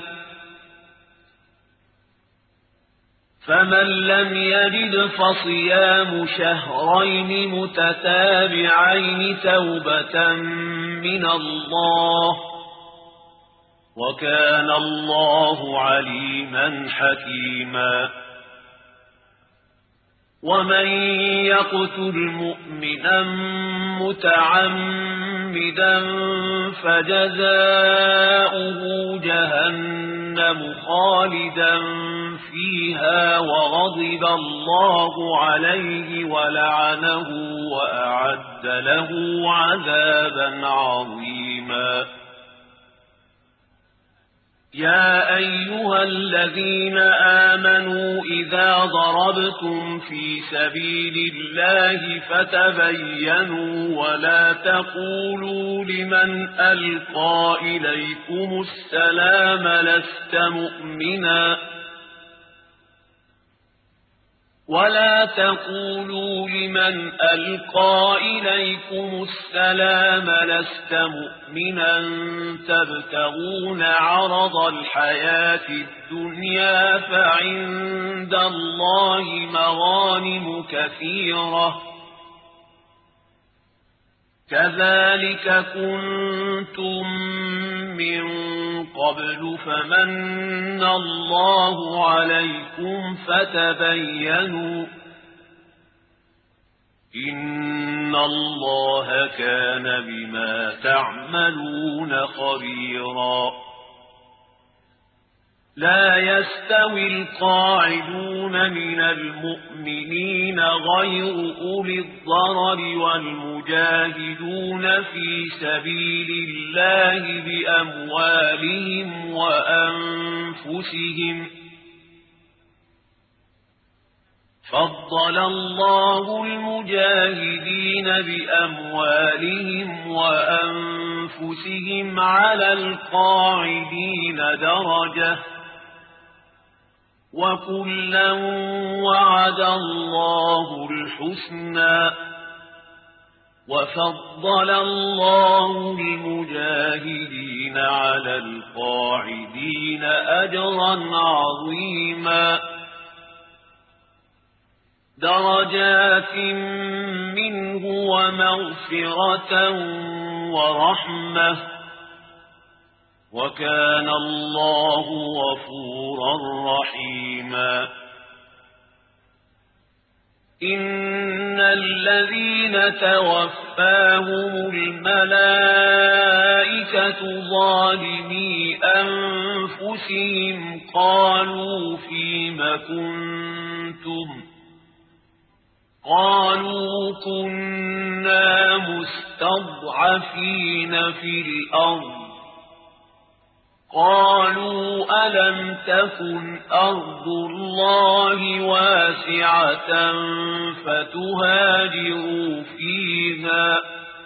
Speaker 1: فمن لم يجد فصيام شهرين متتابعين توبة من الله وكان الله عليما حكيما ومن يقتل مؤمنا متعمدا فجزاؤه جهنم خالدا فيها وغضب الله عليه ولعنه وأعد له عذابا عظيما يا أيها الذين آمنوا إذا ضربتم في سبيل الله فتبينوا ولا تقولوا لمن ألقى إليكم السلام لست مؤمنا ولا تقولوا لمن ألقى إليكم السلام لست مؤمنا تبتغون عرض الحياة الدنيا فعند الله مغانم كثيرة كذلك كنتم من قبل فمن الله عليكم فتبينوا إن الله كان بما تعملون خبيرا لا يستوي القاعدون من المؤمنين غير أولي الضرر والمجاهدون في سبيل الله بأموالهم وأنفسهم فضل الله المجاهدين بأموالهم وأنفسهم على القاعدين درجة وكلا وعد الله الحسنى وفضل الله المجاهدين على القاعدين أجرا عظيما درجات منه ومغفرة ورحمة وكان الله غفورا رحيما إن الذين توفاهم الملائكة ظالمي أنفسهم قالوا فيم كنتم قالوا كنا مستضعفين في الأرض قالوا ألم تكن أرض الله واسعة فتهاجروا فيها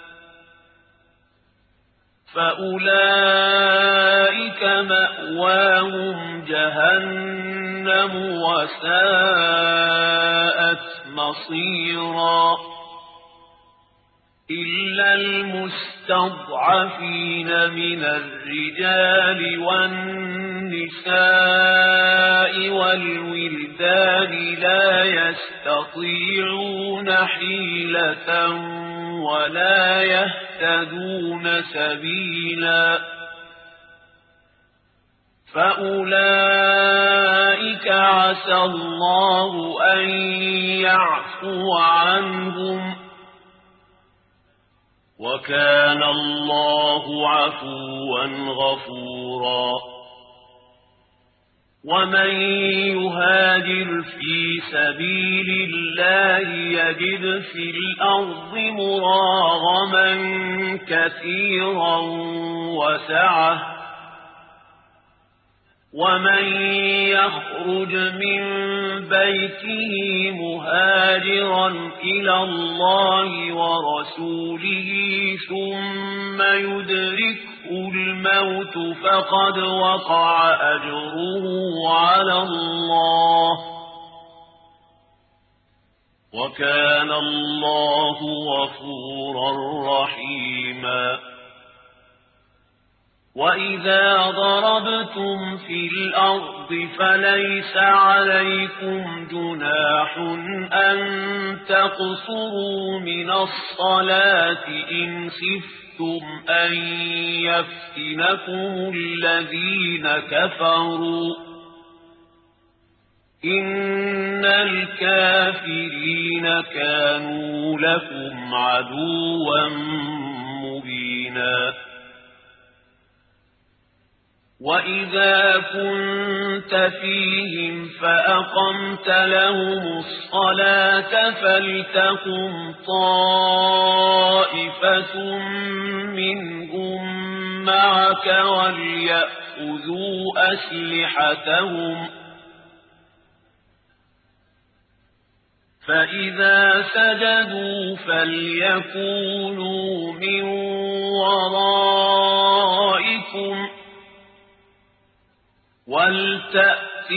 Speaker 1: فأولئك مأواهم جهنم وساءت مصيرا إلا المستضعفين من الرجال والنساء والولدان لا يستطيعون حيلة ولا يهتدون سبيلا فأولئك عسى الله أن يعفو عنهم وكان الله عفوا غفورا ومن يهاجر في سبيل الله يجد في الأرض مراغما كثيرا وسعة ومن يخرج من بيته مهاجرا إلى الله ورسوله ثم يدركه الموت فقد وقع أجره على الله وكان الله غفورا رحيما وإذا ضربتم في الأرض فليس عليكم جناح أن تقصروا من الصلاة إن خفتم أن يفتنكم الذين كفروا إن الكافرين كانوا لكم عدوا مبينا وإذا كنت فيهم فأقمت لهم الصلاة فلتقم طائفة منهم معك وليأخذوا أسلحتهم فإذا سجدوا فليكونوا من ورائكم ولتأت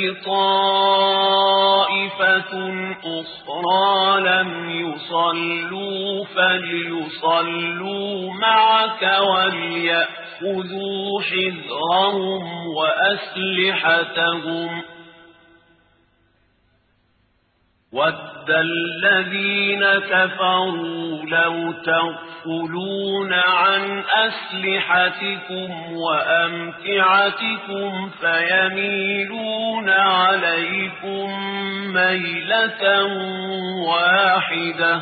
Speaker 1: طائفة أخرى لم يصلوا فليصلوا معك وليأخذوا حذرهم وأسلحتهم ود الذين كفروا لو تغفلون عن أسلحتكم وأمتعتكم فيميلون عليكم ميلة واحدة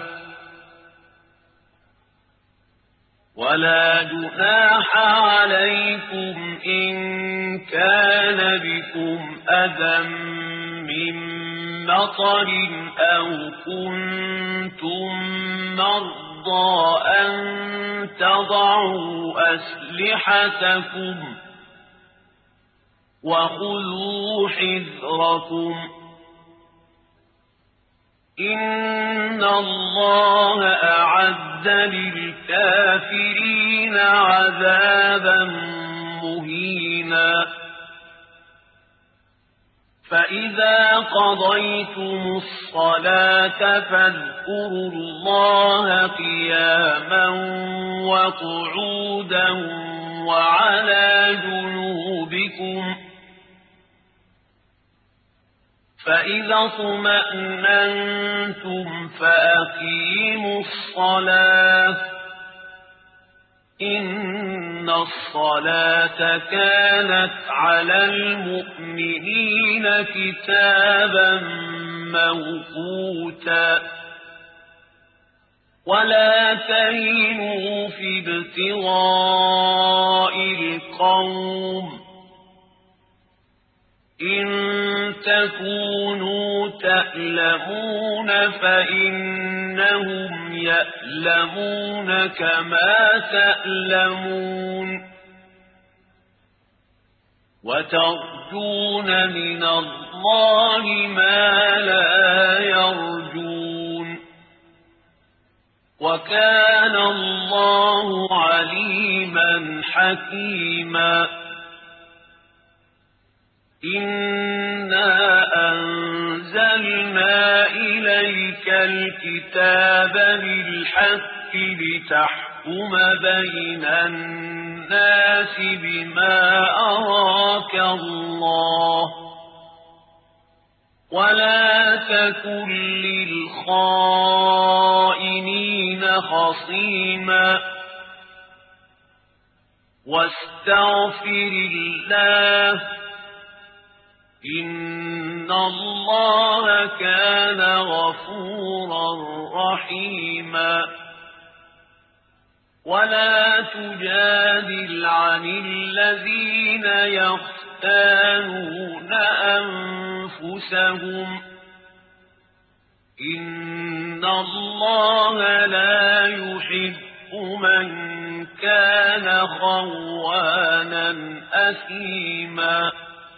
Speaker 1: ولا جناح عليكم إن كان بكم أذى من مطر أو كنتم مرضى أن تضعوا أسلحتكم وخذوا حذركم إن الله أعد للكافرين عذابا مهينا فإذا قضيتم الصلاة فاذكروا الله قياما وقعودا وعلى جنوبكم فإذا اطمأننتم فأقيموا الصلاة إن الصلاة كانت على المؤمنين كتابا موقوتا ولا تهنوا في ابتغاء القوم إن تكونوا تألمون فإنهم يألمون كما تألمون وترجون من الله ما لا يرجون وكان الله عليما حكيما إنا أنزلنا إليك الكتاب بالحق لتحكم بين الناس بما أراك الله ولا تكن للخائنين خصيما واستغفر الله إن الله كان غفورا رحيما ولا تجادل عن الذين يختانون أنفسهم إن الله لا يحب من كان خوانا أثيما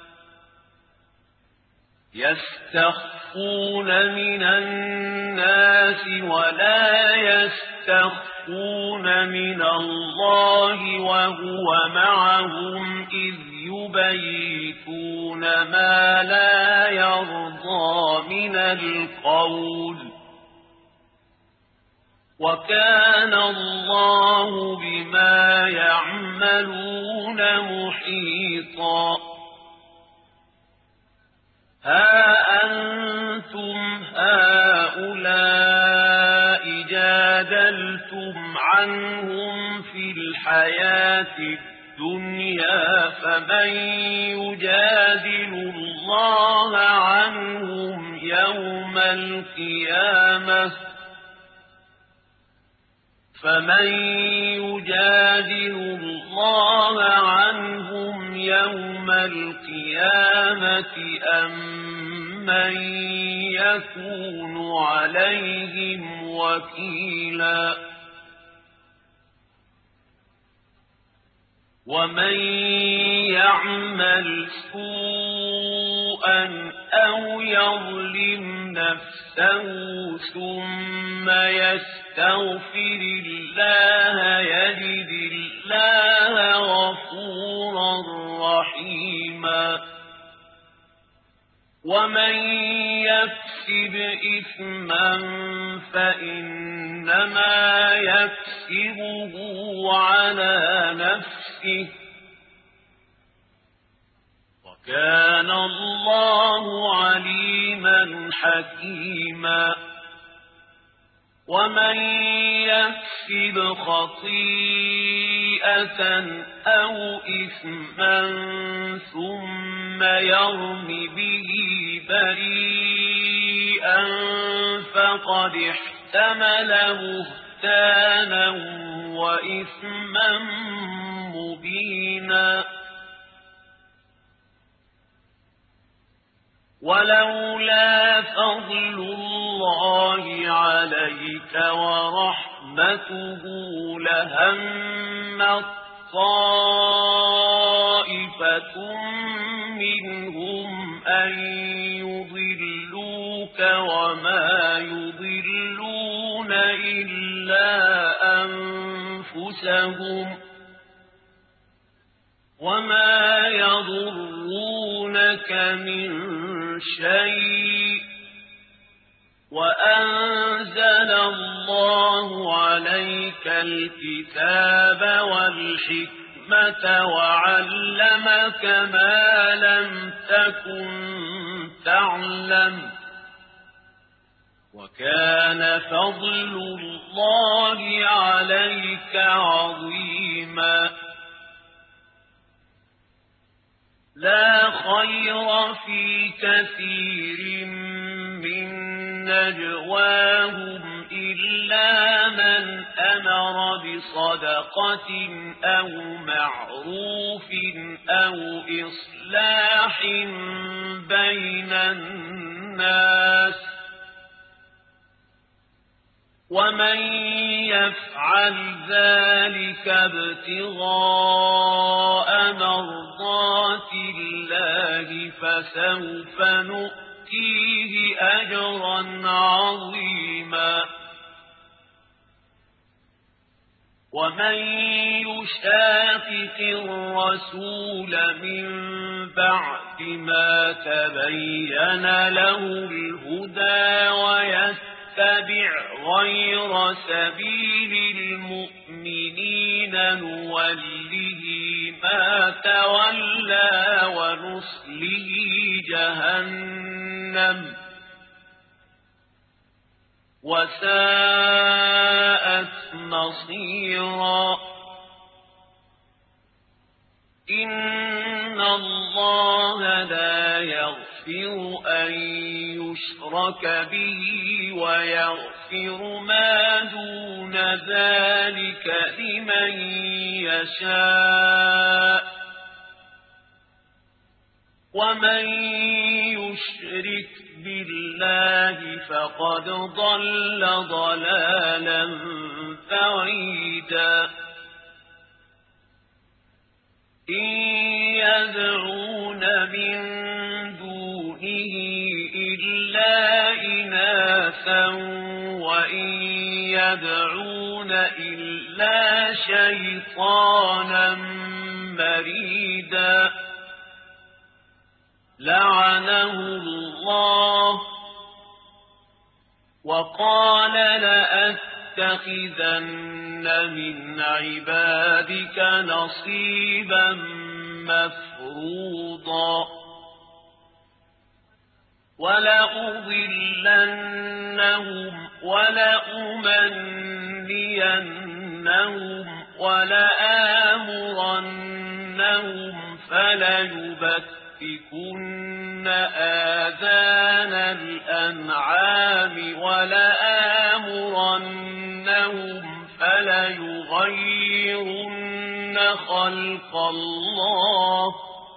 Speaker 1: يستخفون من الناس ولا يستخفون من الله وهو معهم إذ يبيتون ما لا يرضى من القول وكان الله بما يعملون محيطا ها أنتم هؤلاء جادلتم عنهم في الحياة الدنيا فمن يجادل الله عنهم يوم القيامة أم من يكون عليهم وكيلا ومن يعمل سوءا أو يظلم نفسه ثم يستغفر الله يجد الله غفورا رحيما ومن يكسب إثما فإنما يكسبه على نفسه وكان الله عليما حكيما ومن يكسب خطيئة أو إثما ثم يرم به بريئا فقد احتمل بهتانا وإثما مبينا ولولا فضل الله عليك ورحمته لهمت طائفة منهم أن يضلوك وما يضلون إلا أنفسهم وما يضرونك من شيء وأنزل الله عليك الكتاب والحكمة وعلمك ما لم تكن تعلم وكان فضل الله عليك عظيما لا خير في كثير من نجواهم إلا من أمر بصدقة أو معروف أو إصلاح بين الناس ومن يفعل ذلك ابتغاء مرضات الله فسوف نؤتيه أجرا عظيما ومن يشاقق الرسول من بعد ما تبين له الهدى ويتبع غير سبيل المؤمنين نوله ما تولى ونصله جهنم وساءت مصيرا إن الله لا يغفر أن يشرك به ويغفر ما دون ذلك لمن يشاء ومن يشرك بالله فقد ضل ضلالا بعيدا إن يدعون من دونه إلا إناثا وإن يدعون إلا شيطانا مريدا لعنه الله وقال لأتخذن من عبادك نصيبا مفروضا ولأضلنهم ولأمنينهم ولآمرنهم فليبتكن آذان الأنعام ولآمرنهم فليغيرن خلق الله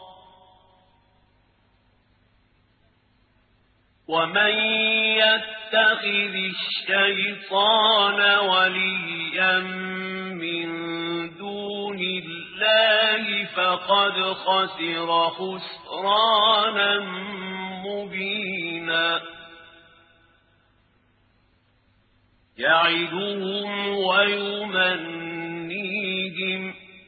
Speaker 1: ومن يتخذ الشيطان وليا من دون الله فقد خسر خسرانا مبينا يعدهم ويمنيهم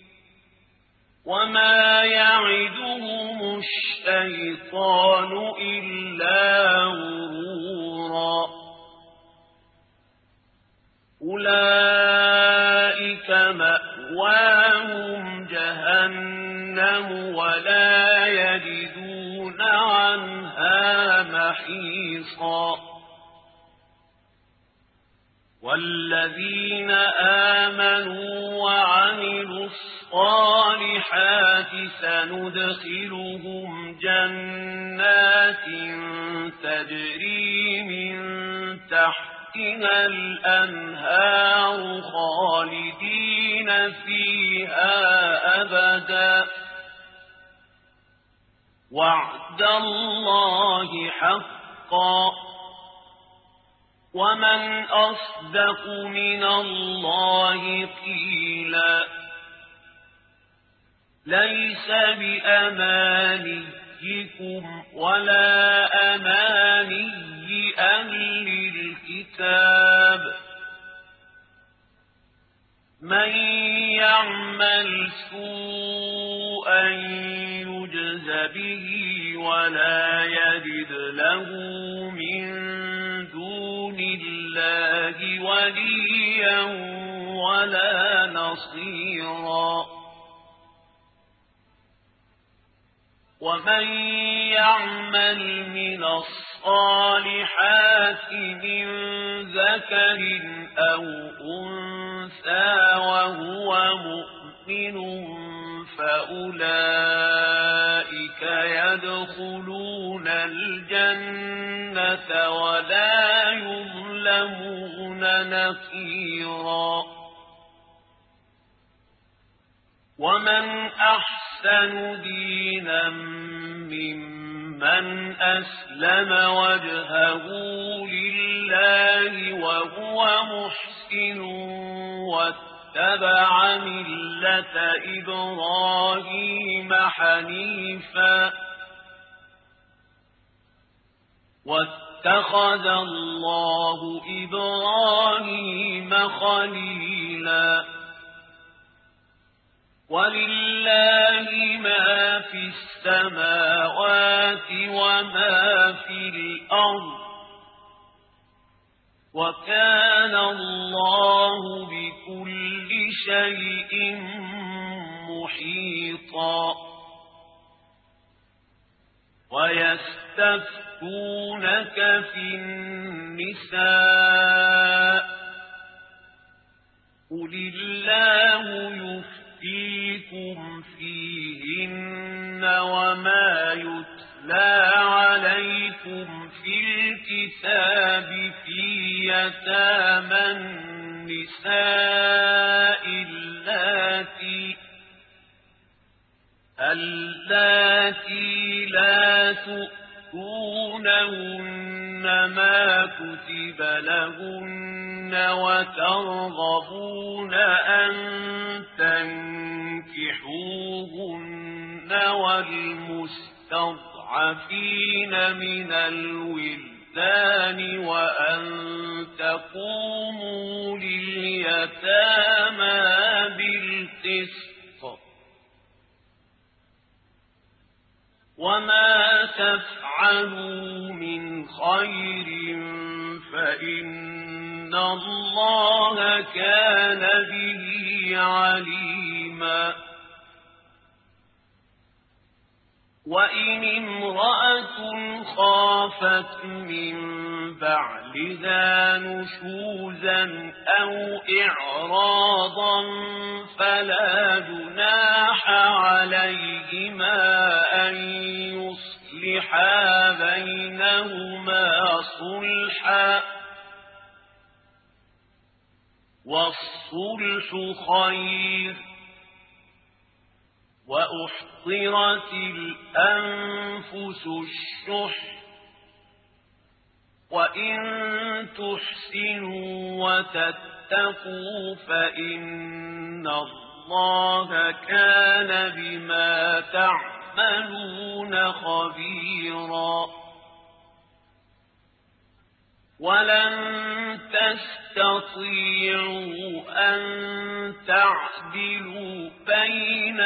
Speaker 1: وما يعدهم الشيطان إلا غرورا أولئك مأواهم جهنم ولا يجدون عنها محيصا والذين آمنوا وعملوا الصالحات سندخلهم جنات تجري من تحتها الأنهار خالدين فيها أبدا وعد الله حقا ومن أصدق من الله قيلا ليس بأمانيكم ولا أماني أهل الكتاب من يعمل سوءا يجز به ولا يجد له من دون الله وليا ولا نصيرا ومن يعمل من الصالحات من ذكر أو أنثى وهو مؤمن فأولئك يدخلون الجنة ولا يظلمون نقيرا ومن أحسن دينا ممن أسلم وجهه لله وهو محسن واتبع ملة إبراهيم حنيفا واتخذ الله إبراهيم خليلا ولله ما في السماوات وما في الأرض وكان الله بكل شيء محيطا ويستفتونك في النساء قل الله يفتيكم فيهن وما يتلى يتلى عليكم في الكتاب في يتامى النساء اللاتي لا تؤتونهن ما كتب لهن وترغبون أن تنكحوهن والمستضعفين من الولدان وأن تقوموا لليتامى بالقسط وما تفعلوا من خير فإن الله كان به عليما وإن امرأة خافت من بعلها نشوزا أو إعراضا فلا جناح عليهما أن يصلحا بينهما صلحا والصلح خير وأحضرت الأنفس الشح وإن تحسنوا وتتقوا فإن الله كان بما تعملون خبيرا ولن تستطيعوا أن تعدلوا بين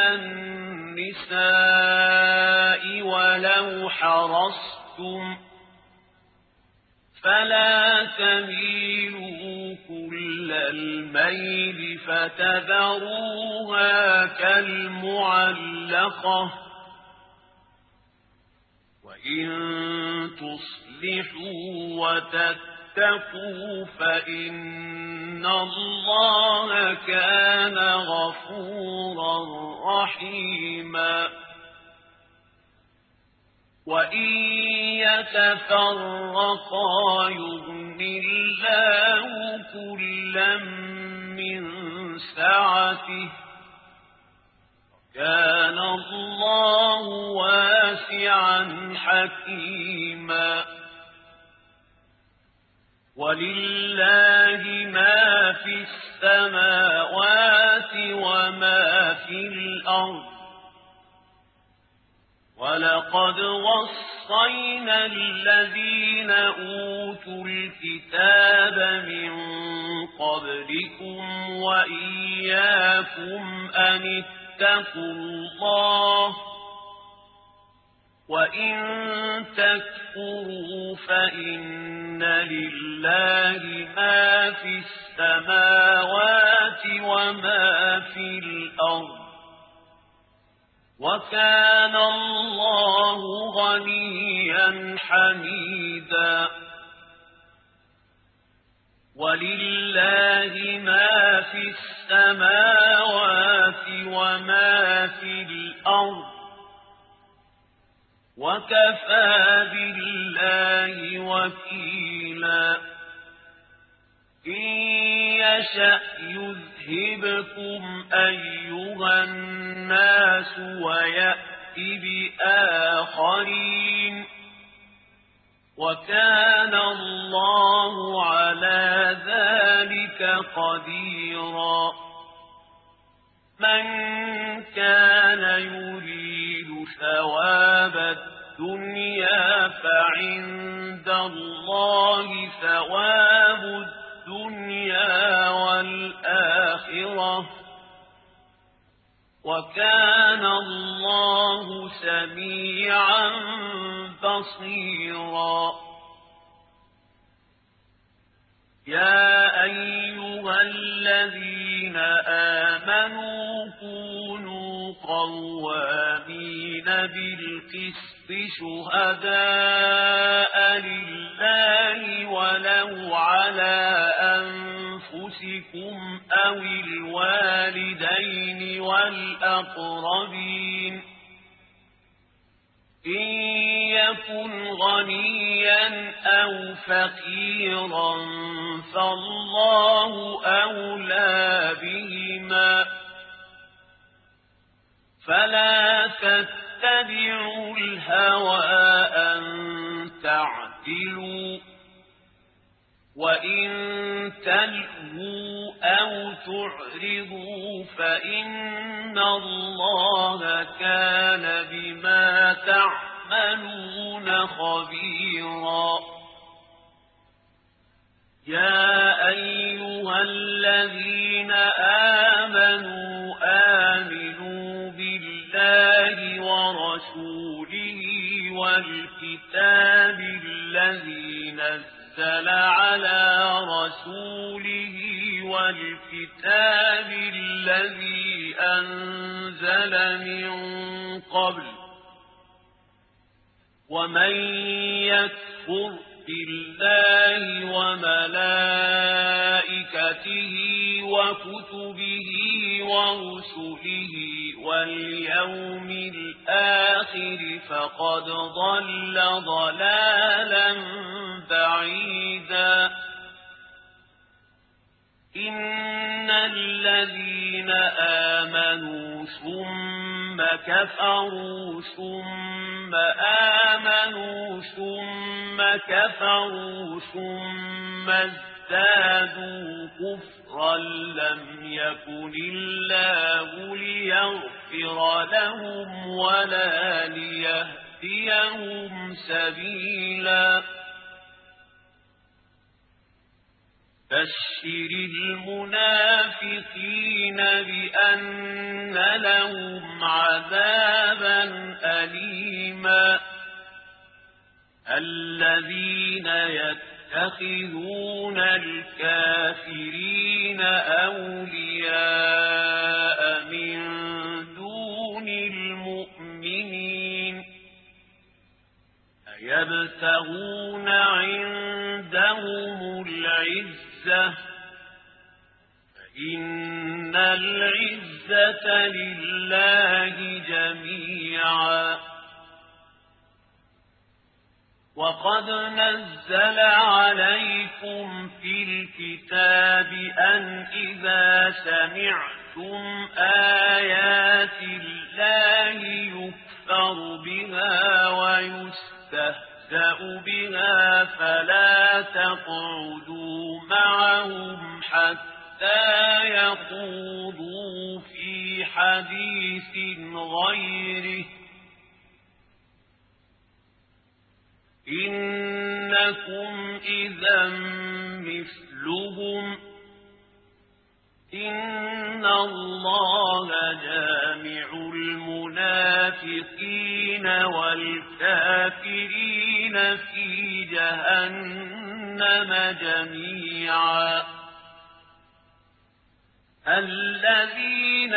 Speaker 1: النساء ولو حرصتم فلا تميلوا كل الميل فتذروها كالمعلقة وإن تصلحوا وتتقوا فإن الله كان غفورا رحيما وإن يتفرقا يغن الله كلا من سعته كان الله واسعا حكيما ولله ما في السماوات وما في الأرض ولقد وصينا الذين أوتوا الكتاب من قبلكم وإياكم أن اتقوا الله وإن تكفروا فإن لله ما في السماوات وما في الأرض وكان الله غنيا حميدا ولله ما في السماوات وما في الأرض وكفى بالله وكيلا إن يشأ يذهبكم أيها الناس ويأت بآخرين وكان الله على ذلك قديرا من كان يريد ثواب الدنيا فعند الله ثواب الدنيا والآخرة وكان الله سميعا بصيرا يا أيها الذين آمنوا كونوا قوامين بالقسط شهداء لله ولو على أنفسكم أو الوالدين والأقربين إن يكن غنيا أو فقيرا فالله أولى بهما فلا تتبعوا الهوى أن تعدلوا وإن تلهوا أو تعرضوا فإن الله كان بما تعملون خبيرا يا أيها الذين آمنوا آمنوا بالله ورسوله والكتاب الذي نزل على رسوله والكتاب الذي أنزل من قبل ومن يكفر بالله وملائكته وكتبه ورسله واليوم الآخر فقد ضل ضلالا بعيدا إن الذين آمنوا ثم كفروا ثم آمنوا ثم كفروا ثم ازدادوا كفرا لم يكن الله ليغفر لهم ولا ليهديهم سبيلا بشر المنافقين بأن لهم عذابا أليما الذين يتخذون الكافرين أولياء من دون المؤمنين أيبتغون عندهم العزة فإن العزة لله جميعا وقد نزل عليكم في الكتاب أن إذا سمعتم آيات الله يكفر بها ويستهزأ بها فلا تقعدوا معهم حتى يخوضوا في حديث غيره إنكم إذا مثلهم إن الله جامع المنافقين والكافرين في جهنم جميعا الذين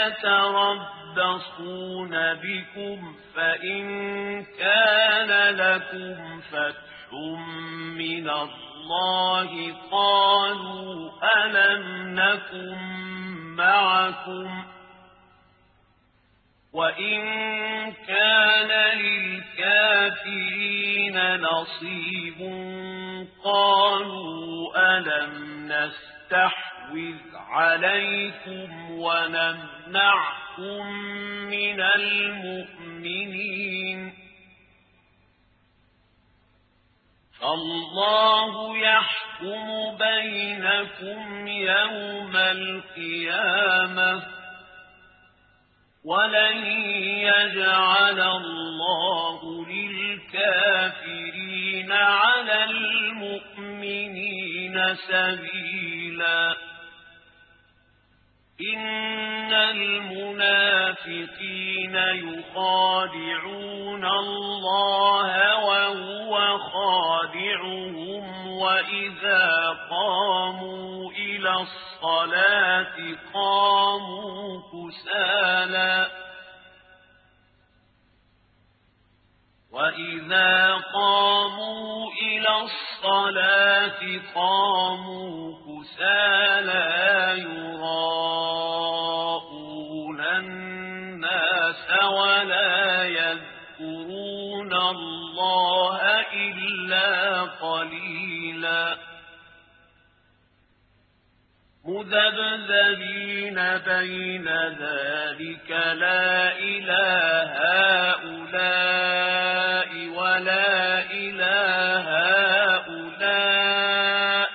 Speaker 1: يتربصون بكم فإن كان لكم فتح من الله قالوا ألم نكن معكم وإن كان للكافرين نصيب قالوا ألم نستحوذ عليكم ونمنعكم من المؤمنين فالله يحكم بينكم يوم القيامة ولن يجعل الله للكافرين على المؤمنين سبيلا إن المنافقين يخادعون الله وهو خادعهم وإذا قاموا إلى الصلاة قاموا كسالى وإذا قاموا إلى الصلاة قاموا كسالى يراءون الناس ولا يذكرون يذكرون الله إلا قليلا مذبذبين بين ذلك لا إله هؤلاء ولا إله هؤلاء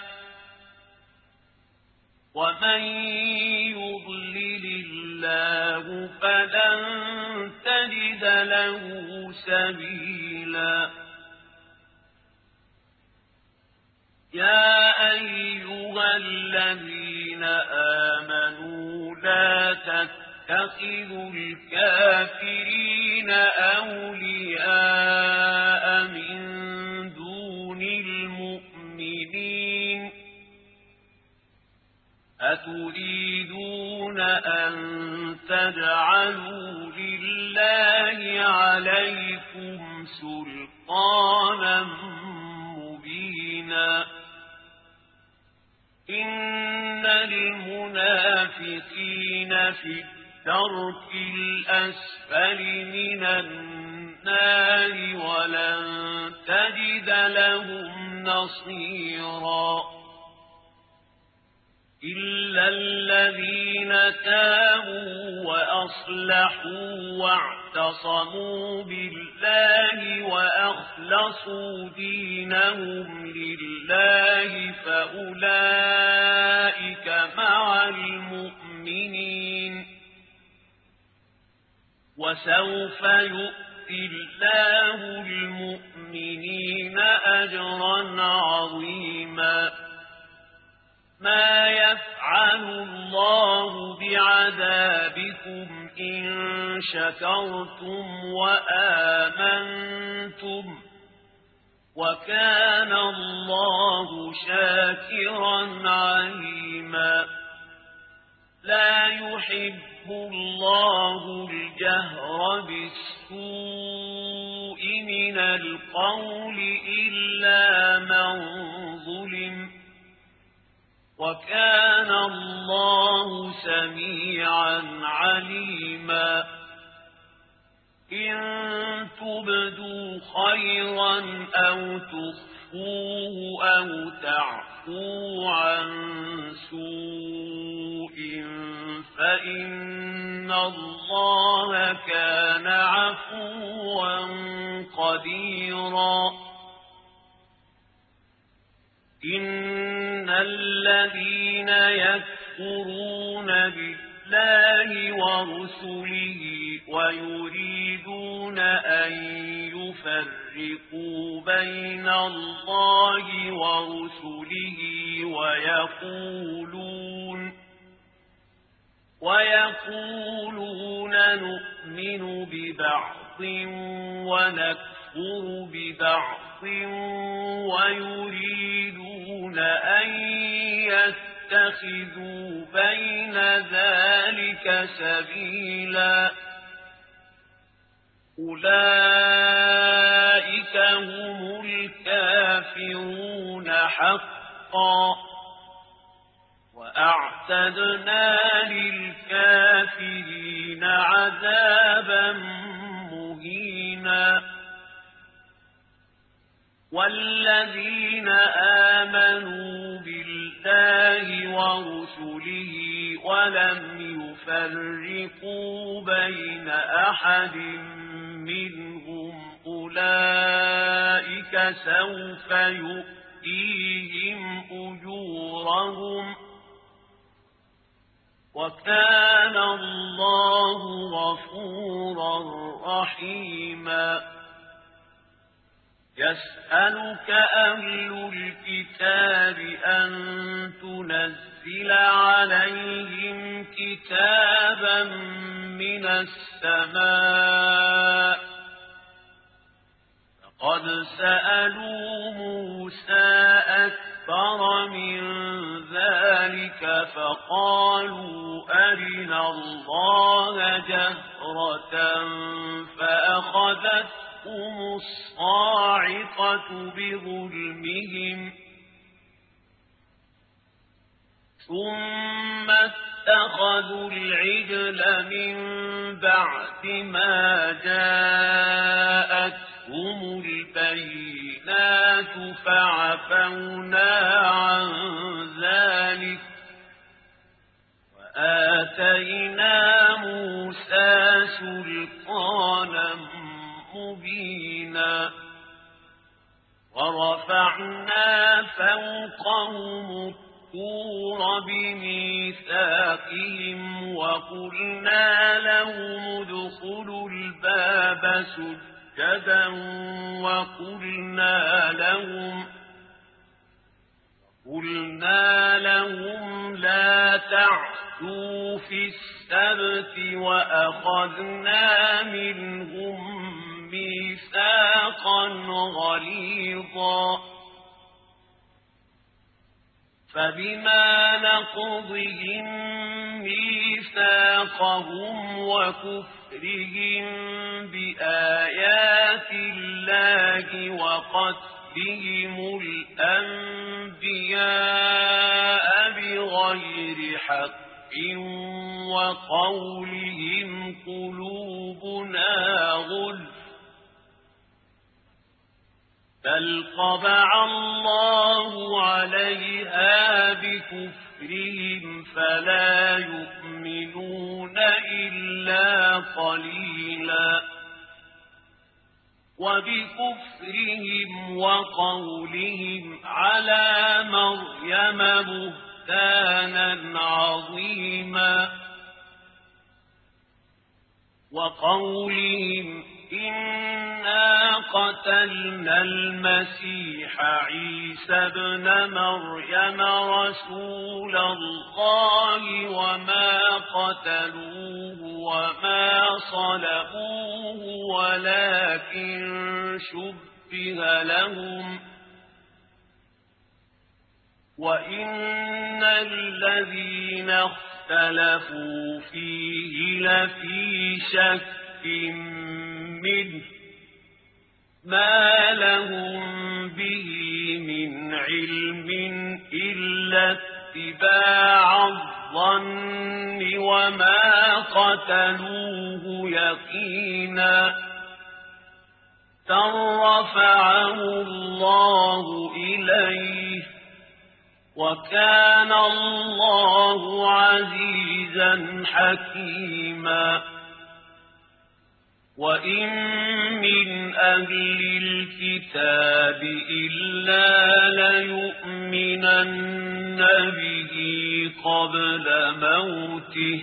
Speaker 1: ومن يضلل الله فلن تجد له سبيلا يا أيها الذين آمنوا لا تتخذوا الكافرين أولياء من دون المؤمنين أتريدون أن تجعلوا لله عليكم سلطانا مبينا إن المنافقين في الدرك الأسفل من النار ولن تجد لهم نصيرا إلا الذين تابوا وأصلحوا واعتصموا بالله وأخلصوا دينهم لله فأولئك مع المؤمنين وسوف يؤتي الله المؤمنين أجرا عظيما ما يفعل الله بعذابكم إن شكرتم وآمنتم وكان الله شاكرا عليما لا يحب الله الجهر بالسوء من القول إلا من ظلم وكان الله سميعا عليما إن تبدوا خيرا أو تخفوه أو تعفوا عن سوء فإن الله كان عفوا قديرا إن الذين يكفرون بالله ورسله ويريدون أن يفرقوا بين الله ورسله ويقولون نؤمن ببعض ونكفر ببعض ويريدون أن يتخذوا بين ذلك سبيلا أولئك هم الكافرون حقا وأعتدنا للكافرين عذابا مهينا والذين آمنوا بالله ورسله ولم يفرقوا بين أحد منهم أولئك سوف يؤتيهم أجورهم وكان الله غفورا رحيما يسألك أهل الكتاب أن تنزل عليهم كتابا من السماء فقد سألوا موسى أكبر من ذلك فقالوا أرنا الله جهرة فأخذتهم الصاعقة بظلمهم ثم اتخذوا العجل من بعد ما جاءتهم البينات فعفونا عن ذلك وآتينا موسى سلطانا مبينا ورفعنا فوقهم الطور بميثاقهم وقلنا لهم ادخلوا الباب سجدا وقلنا لهم لا تعثوا في السبت وأخذنا منهم ميثاقا غليظا فبما نقضهم ميثاقهم وكفرهم بآيات الله وقتلهم الأنبياء بغير حق وقولهم قلوبنا غلف بل طبع الله عليها بكفرهم فلا يؤمنون إلا قليلا وبكفرهم وقولهم على مريم بهتانا عظيما وقولهم إنا قتلنا المسيح عيسى ابن مريم رسول الله وما قتلوه وما صلبوه ولكن شبه لهم وإن الذين اختلفوا فيه لفي شك منه ما لهم به من علم إلا اتباع الظن وما قتلوه يقينا رفعه الله إليه وكان الله عزيزا حكيما وإن من أهل الكتاب إلا ليؤمنن به قبل موته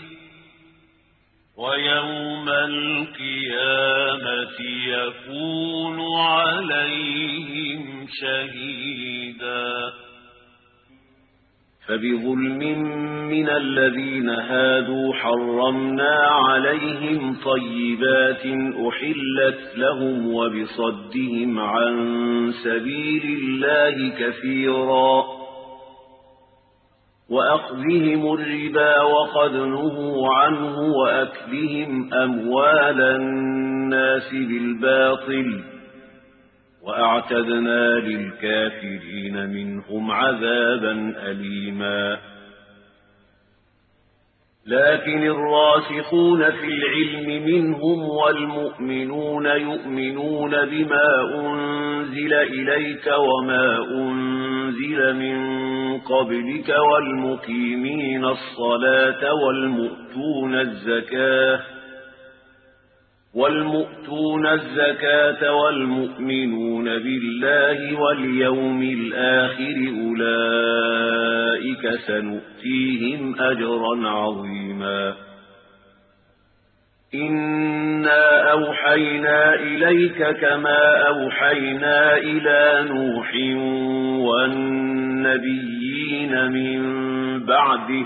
Speaker 1: ويوم القيامة يكون عليهم شهيدا
Speaker 3: فبظلم من الذين هادوا حرمنا عليهم طيبات أحلت لهم وبصدهم عن سبيل الله كثيرا وأخذهم الربا وقد نهوا عنه وأكلهم أموال الناس بالباطل وأعتدنا للكافرين منهم عذابا أليما لكن الراسخون في العلم منهم والمؤمنون يؤمنون بما أنزل إليك وما أنزل من قبلك والمقيمين الصلاة والمؤتون الزكاة والمؤمنون بالله واليوم الآخر أولئك سنؤتيهم أجرا عظيما إنا أوحينا إليك كما أوحينا إلى نوح والنبيين من بعده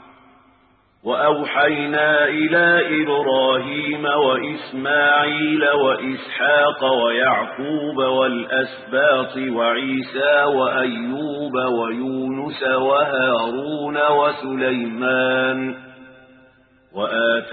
Speaker 3: وأوحينا إلى إبراهيم وإسماعيل وإسحاق ويعقوب والأسباط وعيسى وأيوب ويونس وهارون وسليمان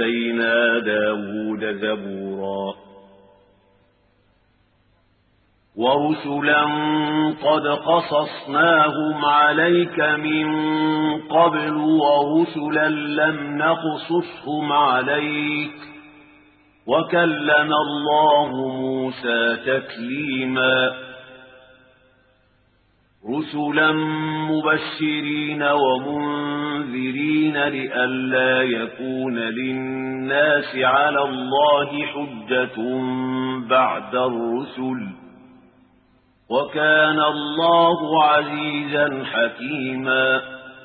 Speaker 3: وآتينا داود زبورا ورسلا قد قصصناهم عليك من قبل ورسلا لم نقصصهم عليك وكلم الله موسى تكليما رسلا مبشرين ومنذرين لئلا يكون للناس على الله حجة بعد الرسل وكان الله عزيزا حكيما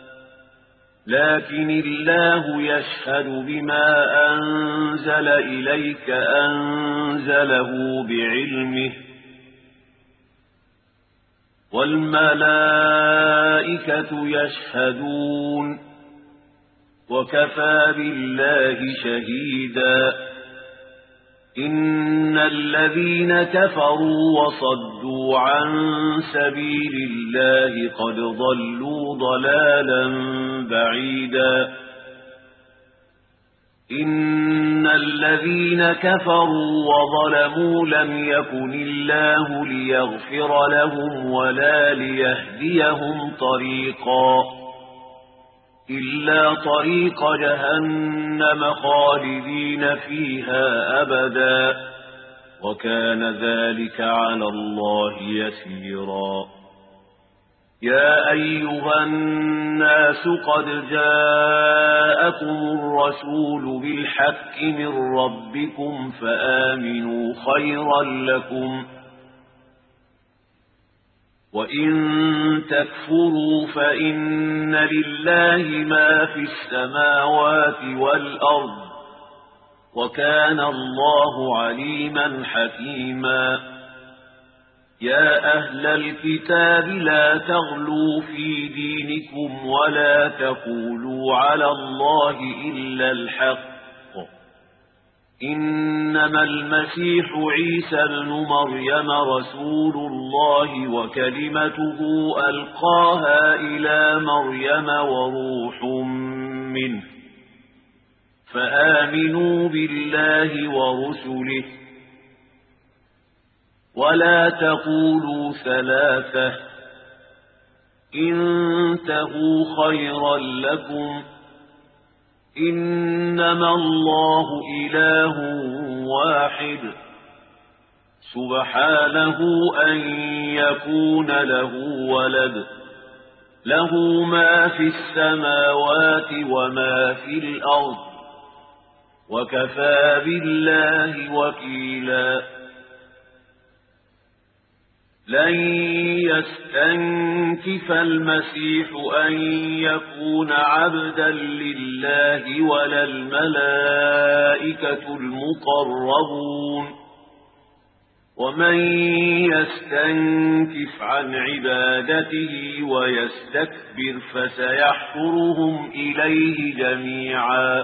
Speaker 3: لكن الله يشهد بما أنزل إليك أنزله بعلمه والملائكة يشهدون وكفى بالله شهيدا إن الذين كفروا وصدوا عن سبيل الله قد ضلوا ضلالا بعيدا إن الذين كفروا وظلموا لم يكن الله ليغفر لهم ولا ليهديهم طريقا إلا طريق جهنم خالدين فيها أبدا وكان ذلك على الله يسيرا يا أيها الناس قد جاءكم الرسول بالحق من ربكم فآمنوا خيرا لكم وإن تكفروا فإن لله ما في السماوات والأرض وكان الله عليما حكيما يا أهل الكتاب لا تغلوا في دينكم ولا تقولوا على الله إلا الحق إنما المسيح عيسى ابن مريم رسول الله وكلمته ألقاها إلى مريم وروح منه فآمنوا بالله ورسله ولا تقولوا ثلاثة انتهوا خيرا لكم إنما الله إله واحد سبحانه أن يكون له ولد له ما في السماوات وما في الأرض وكفى بالله وكيلا لن يستنكف المسيح أن يكون عبدا لله ولا الملائكة المقربون ومن يستنكف عن عبادته ويستكبر فسيحشرهم إليه جميعا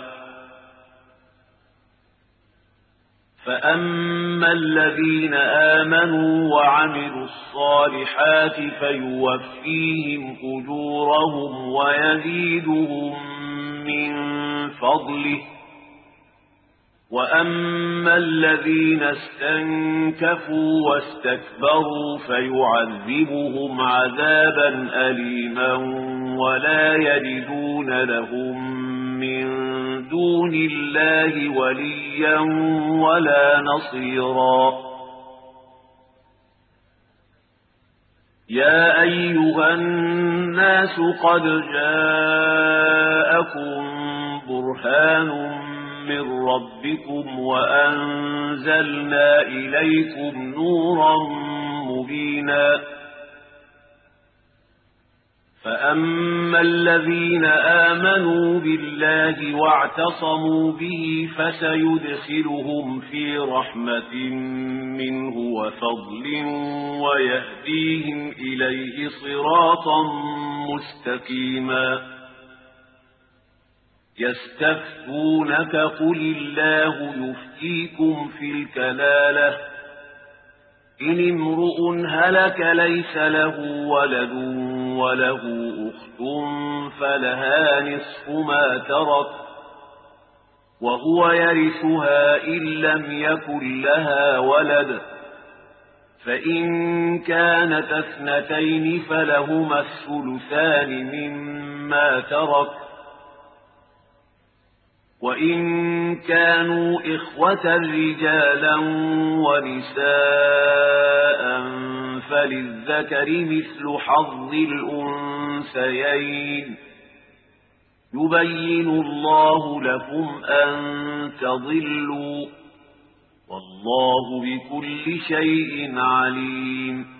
Speaker 3: فأما الذين آمنوا وعملوا الصالحات فيوفيهم أجورهم ويزيدهم من فضله وأما الذين استنكفوا واستكبروا فيعذبهم عذابا أليما ولا يجدون لهم من دون الله وليا ولا نصيرا يا أيها الناس قد جاءكم برهان من ربكم وأنزلنا إليكم نورا مبينا فأما الذين آمنوا بالله واعتصموا به فسيدخلهم في رحمة منه وفضل ويهديهم إليه صراطا مستقيما يستفتونك قل الله يفتيكم في الكلالة إن امرؤ هلك ليس له ولد وله أخت فلها نصف ما ترك وهو يرثها إن لم يكن لها ولد فإن كانت اثنتين فلهما الثلثان مما ترك وإن كانوا إخوة رجالا ونساء فللذكر مثل حظ الأنثيين يبين الله لكم أن تضلوا والله بكل شيء عليم